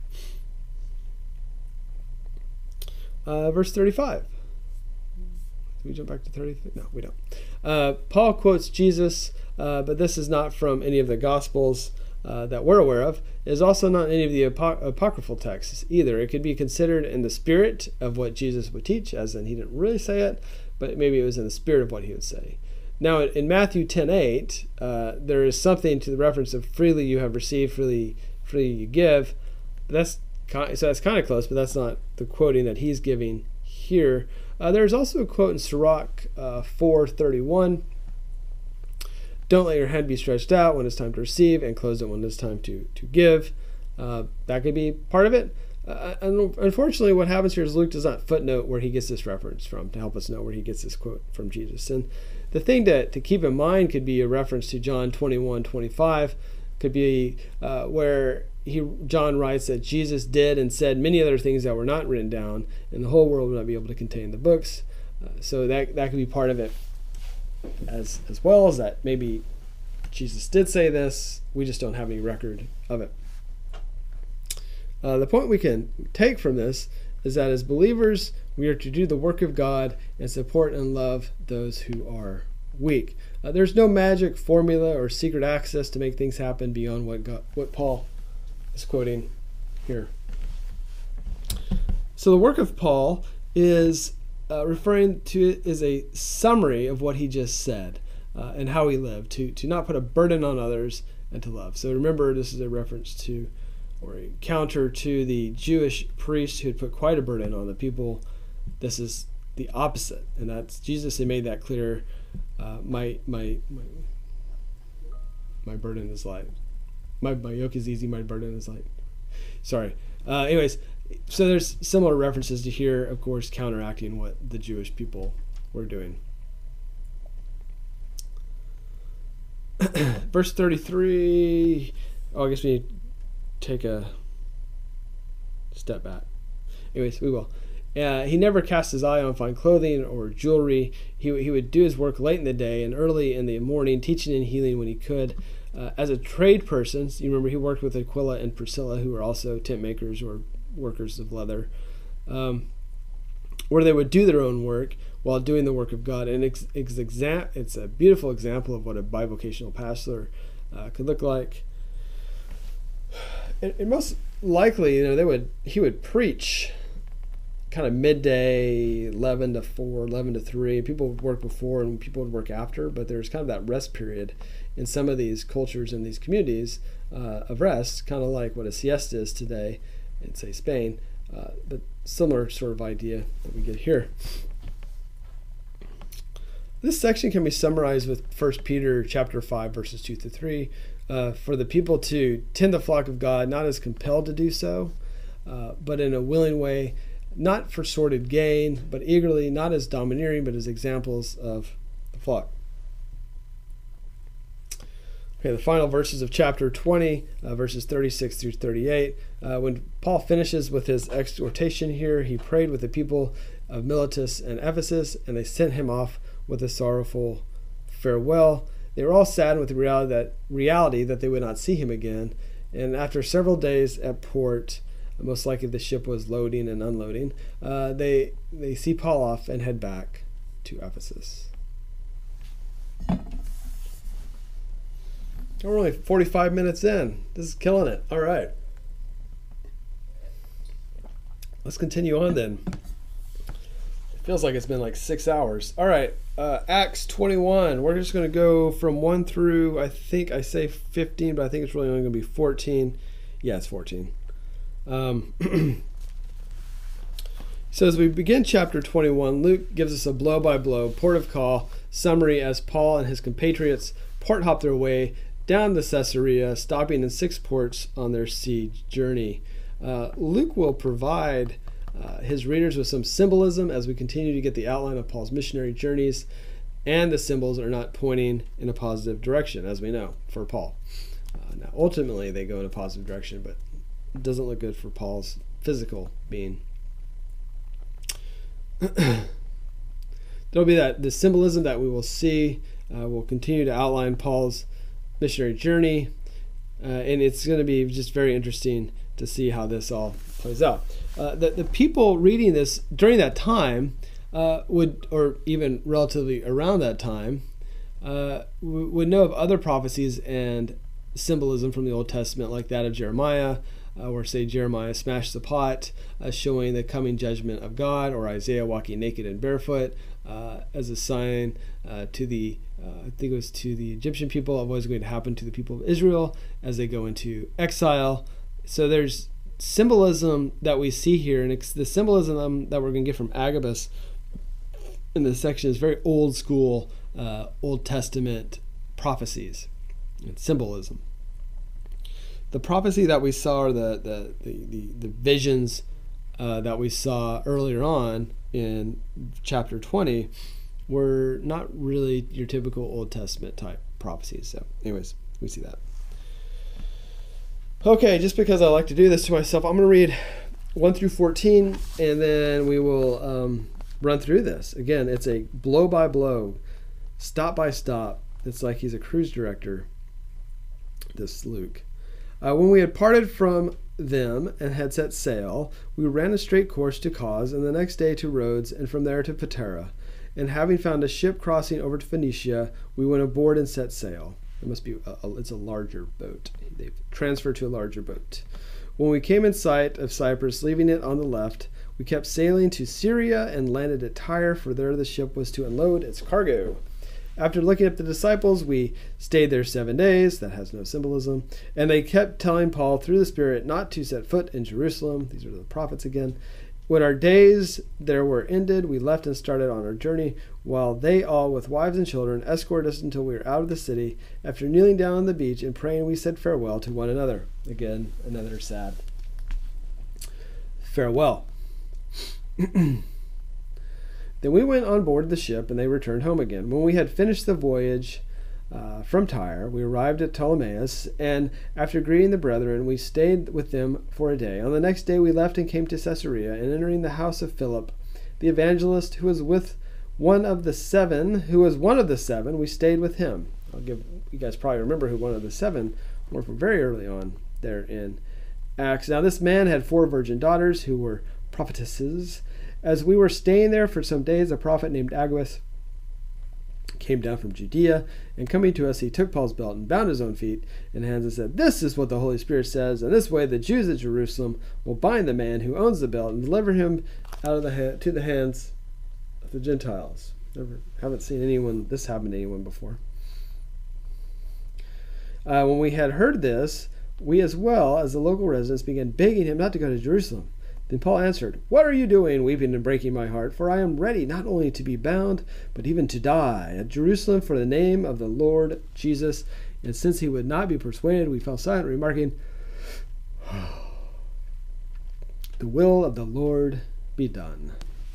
Verse 35. Do we jump back to 30? No, we don't. Paul quotes Jesus, but this is not from any of the Gospels that we're aware of. It is also not any of the apocryphal texts either. It could be considered in the spirit of what Jesus would teach, as in he didn't really say it, but maybe it was in the spirit of what he would say. Now, in Matthew 10:8, there is something to the reference of freely you have received, freely you give. So that's kind of close, but that's not the quoting that he's giving here. There's also a quote in Sirach 4:31. Don't let your hand be stretched out when it's time to receive, and close it when it's time to give. That could be part of it. And unfortunately, what happens here is Luke does not footnote where he gets this reference from to help us know where he gets this quote from Jesus. And the thing to keep in mind could be a reference to John 21:25. Could be where John writes that Jesus did and said many other things that were not written down, and the whole world would not be able to contain the books. So that could be part of it, as well as that maybe Jesus did say this, we just don't have any record of it. The point we can take from this is that as believers, we are to do the work of God and support and love those who are weak. There's no magic formula or secret access to make things happen beyond what Paul is quoting here. So the work of Paul is referring to is a summary of what he just said and how he lived, to not put a burden on others and to love. So remember, this is a reference to or a counter to the Jewish priests who had put quite a burden on the people. This is the opposite, and that's Jesus had made that clear. My burden is light. My yoke is easy, my burden is light. Sorry. Anyways, so there's similar references to here, of course, counteracting what the Jewish people were doing. Verse 33. I guess we need to take a step back. Anyways, we will. He never cast his eye on fine clothing or jewelry. He would do his work late in the day and early in the morning, teaching and healing when he could. As a trade person, you remember he worked with Aquila and Priscilla, who were also tent makers or workers of leather, where they would do their own work while doing the work of God. And it's a beautiful example of what a bivocational pastor could look like. And most likely, he would preach kind of midday, 11 to 4, 11 to 3. People would work before and people would work after, but there's kind of that rest period in some of these cultures and these communities of rest, kind of like what a siesta is today in, say, Spain, but similar sort of idea that we get here. This section can be summarized with 1 Peter chapter 5, verses 2 through 3. For the people to tend the flock of God, not as compelled to do so, but in a willing way, not for sordid gain, but eagerly, not as domineering, but as examples of the flock. Okay, the final verses of chapter 20, verses 36 through 38. When Paul finishes with his exhortation here, he prayed with the people of Miletus and Ephesus, and they sent him off with a sorrowful farewell. They were all saddened with the reality that they would not see him again. And after several days at port, most likely the ship was loading and unloading, they see Paul off and head back to Ephesus. We're only 45 minutes in. This is killing it. All right. Let's continue on then. It feels like it's been like 6 hours. All right. Acts 21. We're just going to go from 1 through, I think I say 15, but I think it's really only going to be 14. Yeah, it's 14. So as we begin chapter 21, Luke gives us a blow-by-blow port of call summary as Paul and his compatriots port hop their way down to Caesarea, stopping in 6 ports on their sea journey. Luke will provide his readers with some symbolism as we continue to get the outline of Paul's missionary journeys, and the symbols are not pointing in a positive direction, as we know, for Paul. Now, ultimately, they go in a positive direction, but it doesn't look good for Paul's physical being. There'll be the symbolism that we will see. We'll continue to outline Paul's missionary journey, and it's going to be just very interesting to see how this all plays out. The people reading this during that time would, or even relatively around that time, would know of other prophecies and symbolism from the Old Testament, like that of Jeremiah, where, say, Jeremiah smashed the pot, showing the coming judgment of God, or Isaiah walking naked and barefoot as a sign to the, I think it was to the Egyptian people, of what was going to happen to the people of Israel as they go into exile. So there's symbolism that we see here, and it's the symbolism that we're going to get from Agabus in this section is very old school, Old Testament prophecies and symbolism. The prophecy that we saw, or the visions that we saw earlier on in chapter 20, were not really your typical Old Testament type prophecies. So anyways, we see that. Okay, just because I like to do this to myself, I'm going to read 1 through 14, and then we will run through this. Again, it's a blow-by-blow, stop-by-stop. It's like he's a cruise director, this Luke. When we had parted from them and had set sail, we ran a straight course to Cos, and the next day to Rhodes, and from there to Patara. And having found a ship crossing over to Phoenicia, we went aboard and set sail. It must be, it's a larger boat. They've transferred to a larger boat. When we came in sight of Cyprus, leaving it on the left, we kept sailing to Syria and landed at Tyre, for there the ship was to unload its cargo. After looking at the disciples, we stayed there 7 days. That has no symbolism. And they kept telling Paul through the Spirit not to set foot in Jerusalem. These are the prophets again. When our days there were ended, we left and started on our journey, while they all, with wives and children, escorted us until we were out of the city. After kneeling down on the beach and praying, we said farewell to one another. Again, another sad farewell. Then we went on board the ship, and they returned home again. When we had finished the voyage from Tyre, we arrived at Ptolemais, and after greeting the brethren, we stayed with them for a day. On the next day we left and came to Caesarea, and entering the house of Philip, the evangelist, who was one of the seven, we stayed with him. You guys probably remember who one of the seven were from very early on there in Acts. Now this man had 4 virgin daughters who were prophetesses. As we were staying there for some days, a prophet named Agabus came down from Judea, and coming to us, he took Paul's belt and bound his own feet and hands and said, "This is what the Holy Spirit says, and this way the Jews at Jerusalem will bind the man who owns the belt and deliver him out of to the hands of the Gentiles." Haven't seen this happen to anyone before. When we had heard this, we as well as the local residents began begging him not to go to Jerusalem. Then Paul answered, "What are you doing, weeping and breaking my heart? For I am ready not only to be bound, but even to die at Jerusalem for the name of the Lord Jesus." And since he would not be persuaded, we fell silent, remarking, "The will of the Lord be done."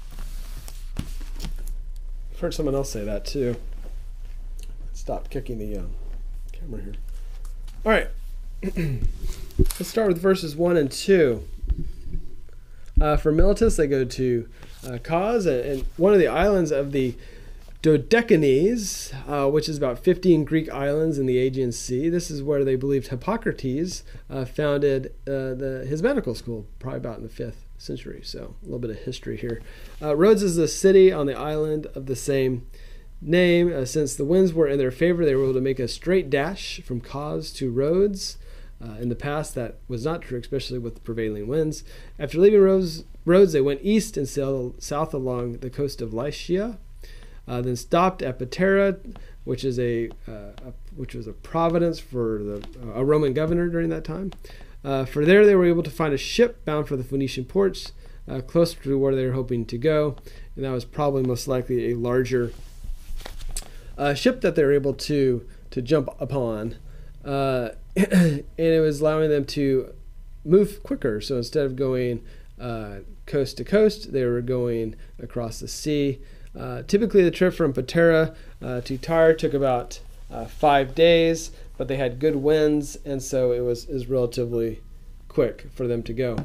I've heard someone else say that too. Stop kicking the camera here. All right. Let's start with verses 1 and 2. For Miletus, they go to Cos, and one of the islands of the Dodecanese, which is about 15 Greek islands in the Aegean Sea. This is where they believed Hippocrates founded his medical school, probably about in the 5th century. So a little bit of history here. Rhodes is a city on the island of the same name. Since the winds were in their favor, they were able to make a straight dash from Cos to Rhodes. In the past, that was not true, especially with the prevailing winds. After leaving Rhodes, they went east and sailed south along the coast of Lycia, then stopped at Patara, which was a province for a Roman governor during that time. For there, they were able to find a ship bound for the Phoenician ports, close to where they were hoping to go, and that was probably most likely a larger ship that they were able to jump upon. And it was allowing them to move quicker. So instead of going coast to coast, they were going across the sea. Typically, the trip from Patara to Tyre took about 5 days, but they had good winds, and so it was relatively quick for them to go.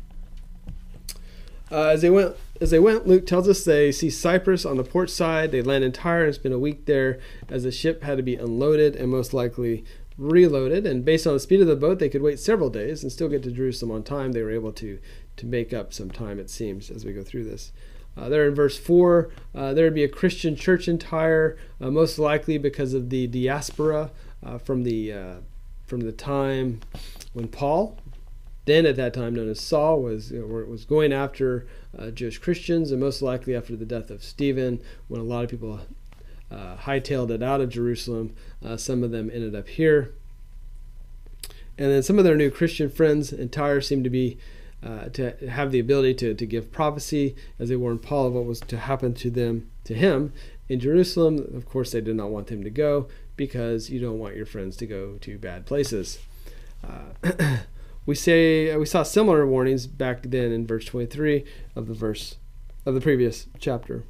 As they went, Luke tells us they see Cyprus on the port side. They land in Tyre and spend a week there, as the ship had to be unloaded and most likely reloaded. And based on the speed of the boat, they could wait several days and still get to Jerusalem on time. They were able to make up some time, it seems, as we go through this. There in verse 4, there would be a Christian church in Tyre, most likely because of the diaspora from the time when Paul, then at that time known as Saul, was going after Jewish Christians, and most likely after the death of Stephen, when a lot of people hightailed it out of Jerusalem. Some of them ended up here. And then some of their new Christian friends in Tyre seemed to be to have the ability to give prophecy, as they warned Paul of what was to happen to him in Jerusalem. Of course, they did not want him to go, because you don't want your friends to go to bad places. We saw similar warnings back then in verse 23 of the previous chapter.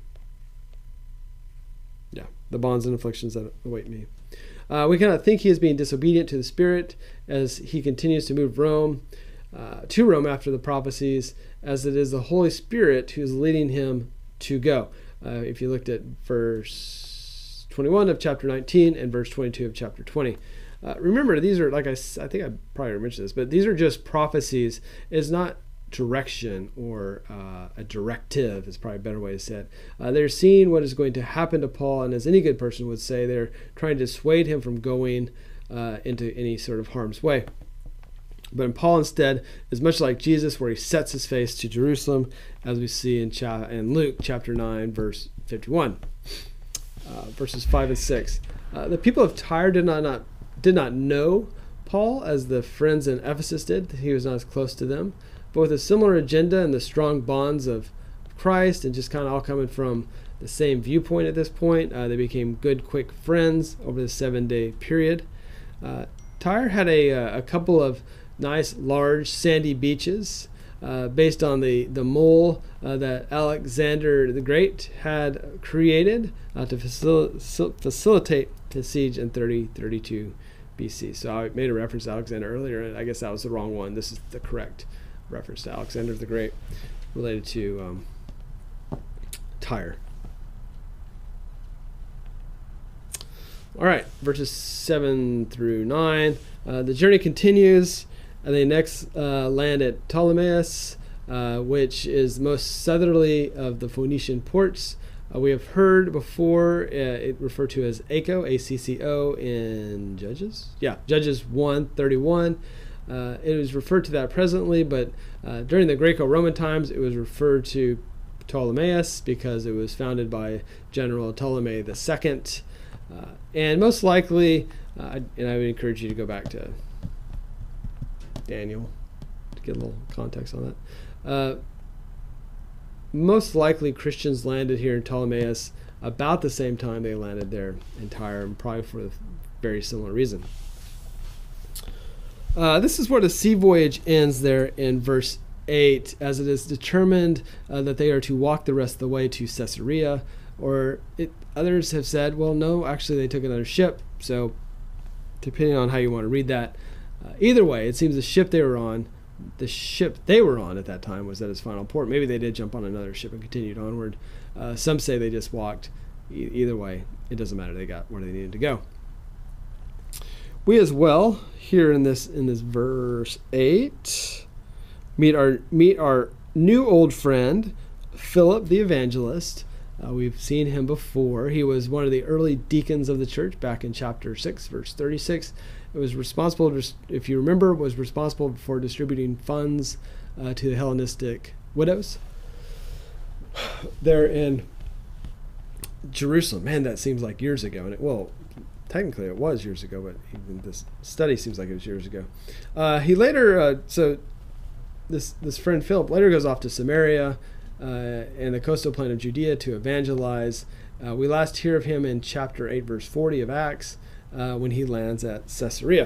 Yeah, the bonds and afflictions that await me. We cannot think he is being disobedient to the Spirit as he continues to move to Rome after the prophecies, as it is the Holy Spirit who is leading him to go. If you looked at verse 21 of chapter 19 and verse 22 of chapter 20. Remember, these are, like I think I probably mentioned this, but these are just prophecies. It's not direction or a directive is probably a better way to say it. They're seeing what is going to happen to Paul, and as any good person would say, they're trying to dissuade him from going into any sort of harm's way. But Paul instead is much like Jesus, where he sets his face to Jerusalem, as we see in Luke chapter 9, verse 51, verses 5 and 6. The people of Tyre did not know Paul as the friends in Ephesus did. He was not as close to them. But with a similar agenda and the strong bonds of Christ, and just kind of all coming from the same viewpoint at this point, they became good, quick friends over the 7-day period. Tyre had a couple of nice, large, sandy beaches based on the mole that Alexander the Great had created to facilitate his siege in 3032 BC. So I made a reference to Alexander earlier, and I guess that was the wrong one. This is the correct reference to Alexander the Great related to Tyre. All right, verses 7 through 9. The journey continues, and they next land at Ptolemais, which is most southerly of the Phoenician ports. We have heard before it referred to as Acco, A-C-C-O, in Judges. Yeah, Judges 1:31. It is referred to that presently, but during the Greco-Roman times, it was referred to Ptolemais because it was founded by General Ptolemy II. And most likely, and I would encourage you to go back to Daniel to get a little context on that. Most likely, Christians landed here in Ptolemais about the same time they landed there in Tyre, and probably for a very similar reason. This is where the sea voyage ends there in verse 8, as it is determined that they are to walk the rest of the way to Caesarea, or others have said, well, no, actually they took another ship. So depending on how you want to read that, either way, it seems the ship they were on at that time was at its final port. Maybe they did jump on another ship and continued onward. Some say they just walked. Either way, it doesn't matter. They got where they needed to go. We as well, here in this verse 8, meet our new old friend, Philip the evangelist. We've seen him before. He was one of the early deacons of the church back in chapter 6, verse 36. It was responsible, if you remember, was responsible for distributing funds to the Hellenistic widows there in Jerusalem. Man, that seems like years ago. And technically it was years ago, but even this study seems like it was years ago. He later, this friend Philip later goes off to Samaria and the coastal plain of Judea to evangelize. We last hear of him in chapter 8, verse 40 of Acts, when he lands at Caesarea.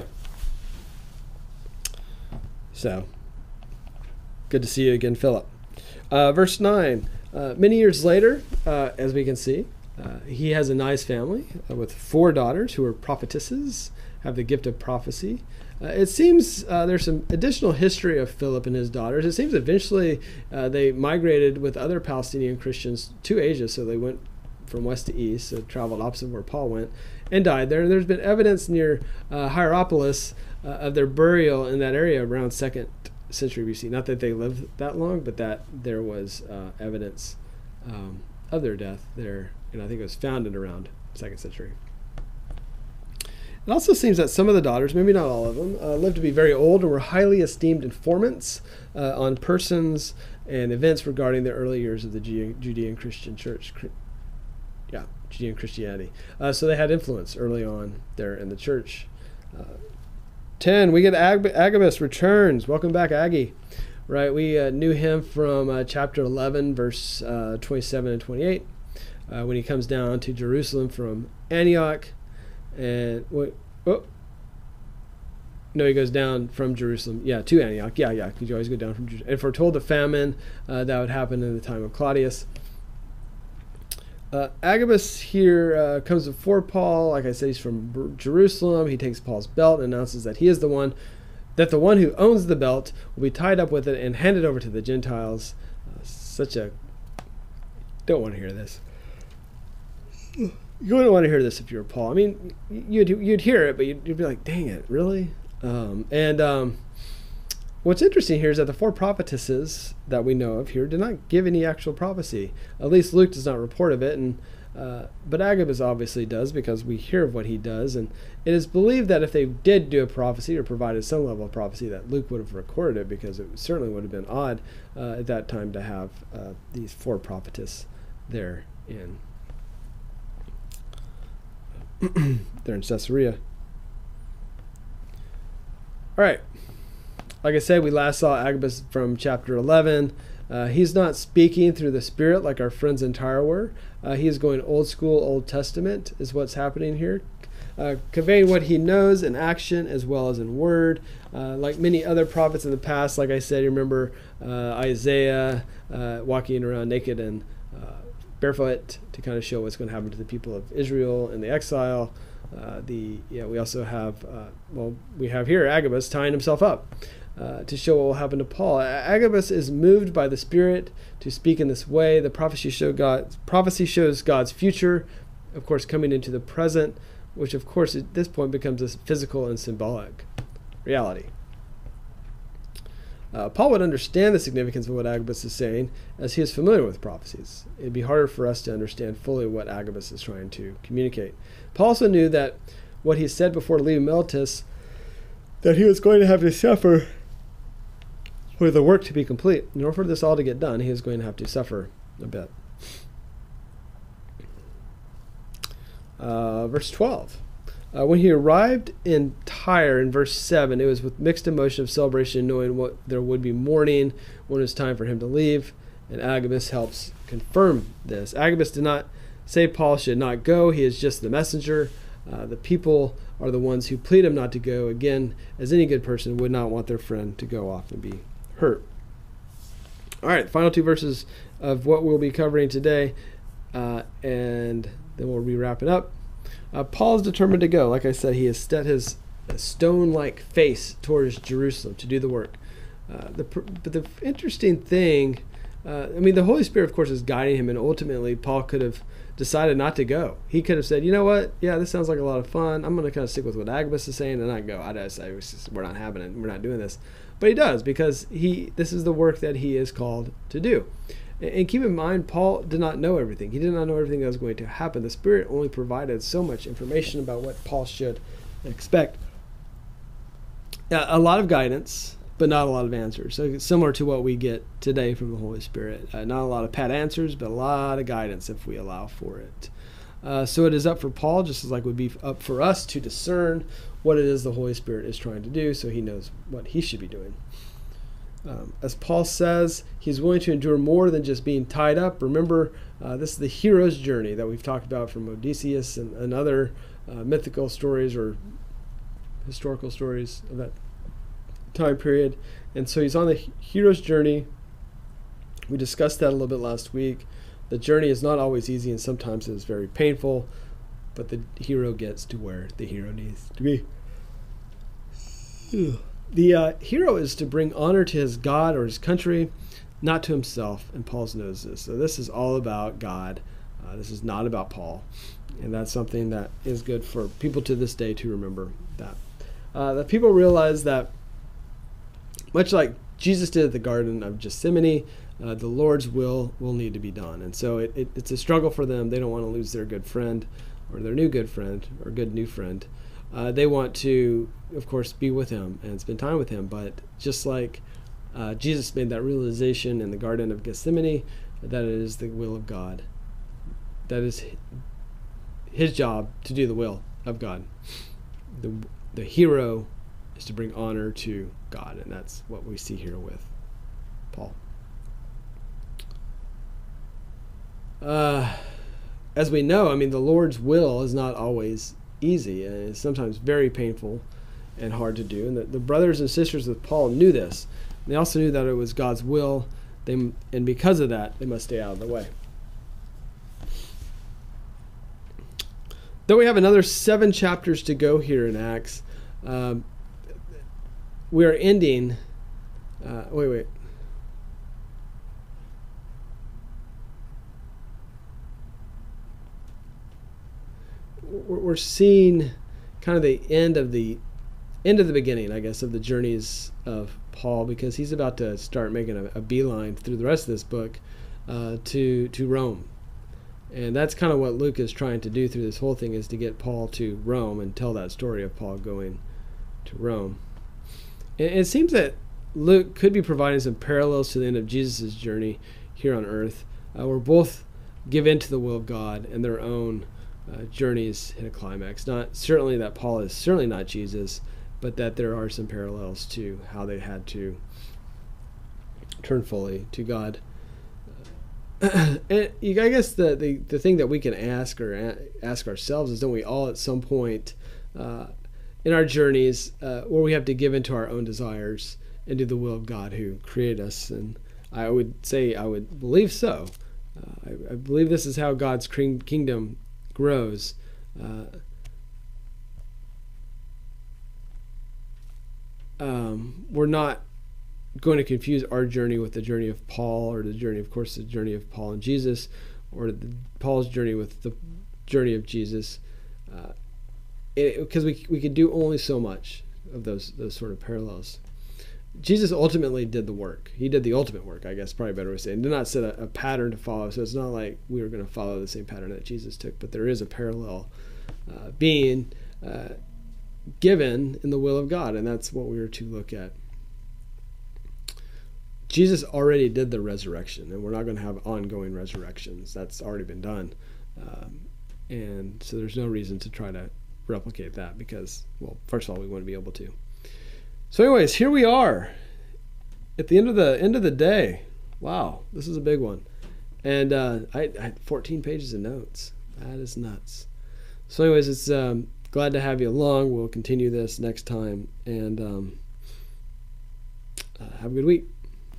So, good to see you again, Philip. Verse 9, many years later, as we can see, he has a nice family with 4 daughters who are prophetesses, have the gift of prophecy. It seems there's some additional history of Philip and his daughters. It seems eventually they migrated with other Palestinian Christians to Asia, so they went from west to east, so traveled opposite where Paul went, and died there. And there's been evidence near Hierapolis of their burial in that area around 2nd century BC. Not that they lived that long, but that there was evidence of their death there, and I think it was founded around 2nd century. It also seems that some of the daughters, maybe not all of them, lived to be very old and were highly esteemed informants on persons and events regarding the early years of the Judean Christian church. Judean Christianity. So they had influence early on there in the church. 10, we get Agabus returns. Welcome back, Aggie. Right, we knew him from chapter 11, verse 27 and 28, when he comes down to Jerusalem from Antioch. And he goes down from Jerusalem, to Antioch. Because you always go down from Jerusalem. And foretold the famine that would happen in the time of Claudius. Agabus here comes before Paul. Like I said, he's from Jerusalem. He takes Paul's belt and announces that he is the one who owns the belt will be tied up with it and handed over to the Gentiles. Don't want to hear this. You wouldn't want to hear this if you were Paul. I mean, you'd hear it, but you'd be like, dang it, really? What's interesting here is that the 4 prophetesses that we know of here did not give any actual prophecy. At least Luke does not report of it, but Agabus obviously does, because we hear of what he does. And it is believed that if they did do a prophecy or provided some level of prophecy, that Luke would have recorded it, because it certainly would have been odd at that time to have these 4 prophetess there in Caesarea. All right. Like I said, we last saw Agabus from chapter 11. He's not speaking through the Spirit like our friends in Tyre were. He is going old school, Old Testament is what's happening here. Conveying what he knows in action as well as in word. Like many other prophets in the past, like I said, you remember Isaiah walking around naked and barefoot to kind of show what's going to happen to the people of Israel in the exile. We also have, we have here Agabus tying himself up to show what will happen to Paul. Agabus is moved by the Spirit to speak in this way. The prophecy shows God's future, of course, coming into the present, which of course at this point becomes a physical and symbolic reality. Paul would understand the significance of what Agabus is saying, as he is familiar with prophecies. It'd be harder for us to understand fully what Agabus is trying to communicate. Paul also knew that what he said before leaving Miletus, that he was going to have to suffer for the work to be complete. In order for this all to get done, he is going to have to suffer a bit. Verse 12. When he arrived in Tyre, in verse 7, it was with mixed emotion of celebration, knowing what there would be mourning when it was time for him to leave. And Agabus helps confirm this. Agabus did not say Paul should not go. He is just the messenger. The people are the ones who plead him not to go, again, as any good person would not want their friend to go off and be hurt. All right, final 2 verses of what we'll be covering today, and then we'll be wrapping up. Paul is determined to go. Like I said, he has set his stone-like face towards Jerusalem to do the work. But the interesting thing, the Holy Spirit, of course, is guiding him, and ultimately Paul could have decided not to go. He could have said, you know what, this sounds like a lot of fun. I'm going to kind of stick with what Agabus is saying and not go. We're not having it. We're not doing this. But he does, because this is the work that he is called to do. And keep in mind, Paul did not know everything. He did not know everything that was going to happen. The Spirit only provided so much information about what Paul should expect. A lot of guidance, but not a lot of answers. So it's similar to what we get today from the Holy Spirit. Not a lot of pat answers, but a lot of guidance if we allow for it. So it is up for Paul, just as like it would be up for us, to discern what it is the Holy Spirit is trying to do, so he knows what he should be doing. As Paul says, he's willing to endure more than just being tied up. Remember, this is the hero's journey that we've talked about from Odysseus and other mythical stories or historical stories of that time period. And so he's on the hero's journey. We discussed that a little bit last week. The journey is not always easy, and sometimes it is very painful, but the hero gets to where the hero needs to be. The hero is to bring honor to his God or his country, not to himself, and Paul knows this. So this is all about God. This is not about Paul, and that's something that is good for people to this day to remember that. That people realize that, much like Jesus did at the Garden of Gethsemane, the Lord's will need to be done. And so it's a struggle for them. They don't want to lose their good friend or their new good friend or good new friend. They want to, of course, be with him and spend time with him. But just like Jesus made that realization in the Garden of Gethsemane, that it is the will of God. That is his job to do the will of God. The hero is to bring honor to God, and that's what we see here with Paul. As we know, I mean, the Lord's will is not always easy, and it's sometimes very painful and hard to do. And the brothers and sisters of Paul knew this. They also knew that it was God's will, and because of that, they must stay out of the way. Though we have another 7 chapters to go here in Acts, we are ending. We're seeing kind of the end of the beginning, I guess, of the journeys of Paul, because he's about to start making a beeline through the rest of this book to Rome. And that's kind of what Luke is trying to do through this whole thing, is to get Paul to Rome and tell that story of Paul going to Rome. And it seems that Luke could be providing some parallels to the end of Jesus' journey here on earth, where both give in to the will of God and their own journeys hit a climax. Not certainly that Paul is certainly not Jesus, but that there are some parallels to how they had to turn fully to God. And I guess the thing that we can ask ourselves is, don't we all at some point in our journeys where we have to give into our own desires and do the will of God who created us? And I would believe so. I believe this is how God's kingdom grows. We're not going to confuse our journey with the journey of Paul, or the journey of Paul and Jesus, or Paul's journey with the journey of Jesus, because we could do only so much of those sort of parallels. Jesus ultimately did the work. He did the ultimate work, I guess, probably a better way to say it. He did not set a pattern to follow, so it's not like we were going to follow the same pattern that Jesus took, but there is a parallel being given in the will of God, and that's what we were to look at. Jesus already did the resurrection, and we're not going to have ongoing resurrections. That's already been done. And so there's no reason to try to replicate that, because, well, first of all, we want to be able to. So anyways, here we are at the end of the day. Wow, this is a big one. And I had 14 pages of notes. That is nuts. So anyways, it's glad to have you along. We'll continue this next time, and have a good week.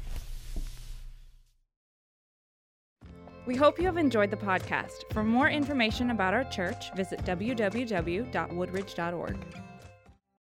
We hope you have enjoyed the podcast. For more information about our church, visit www.woodridge.org.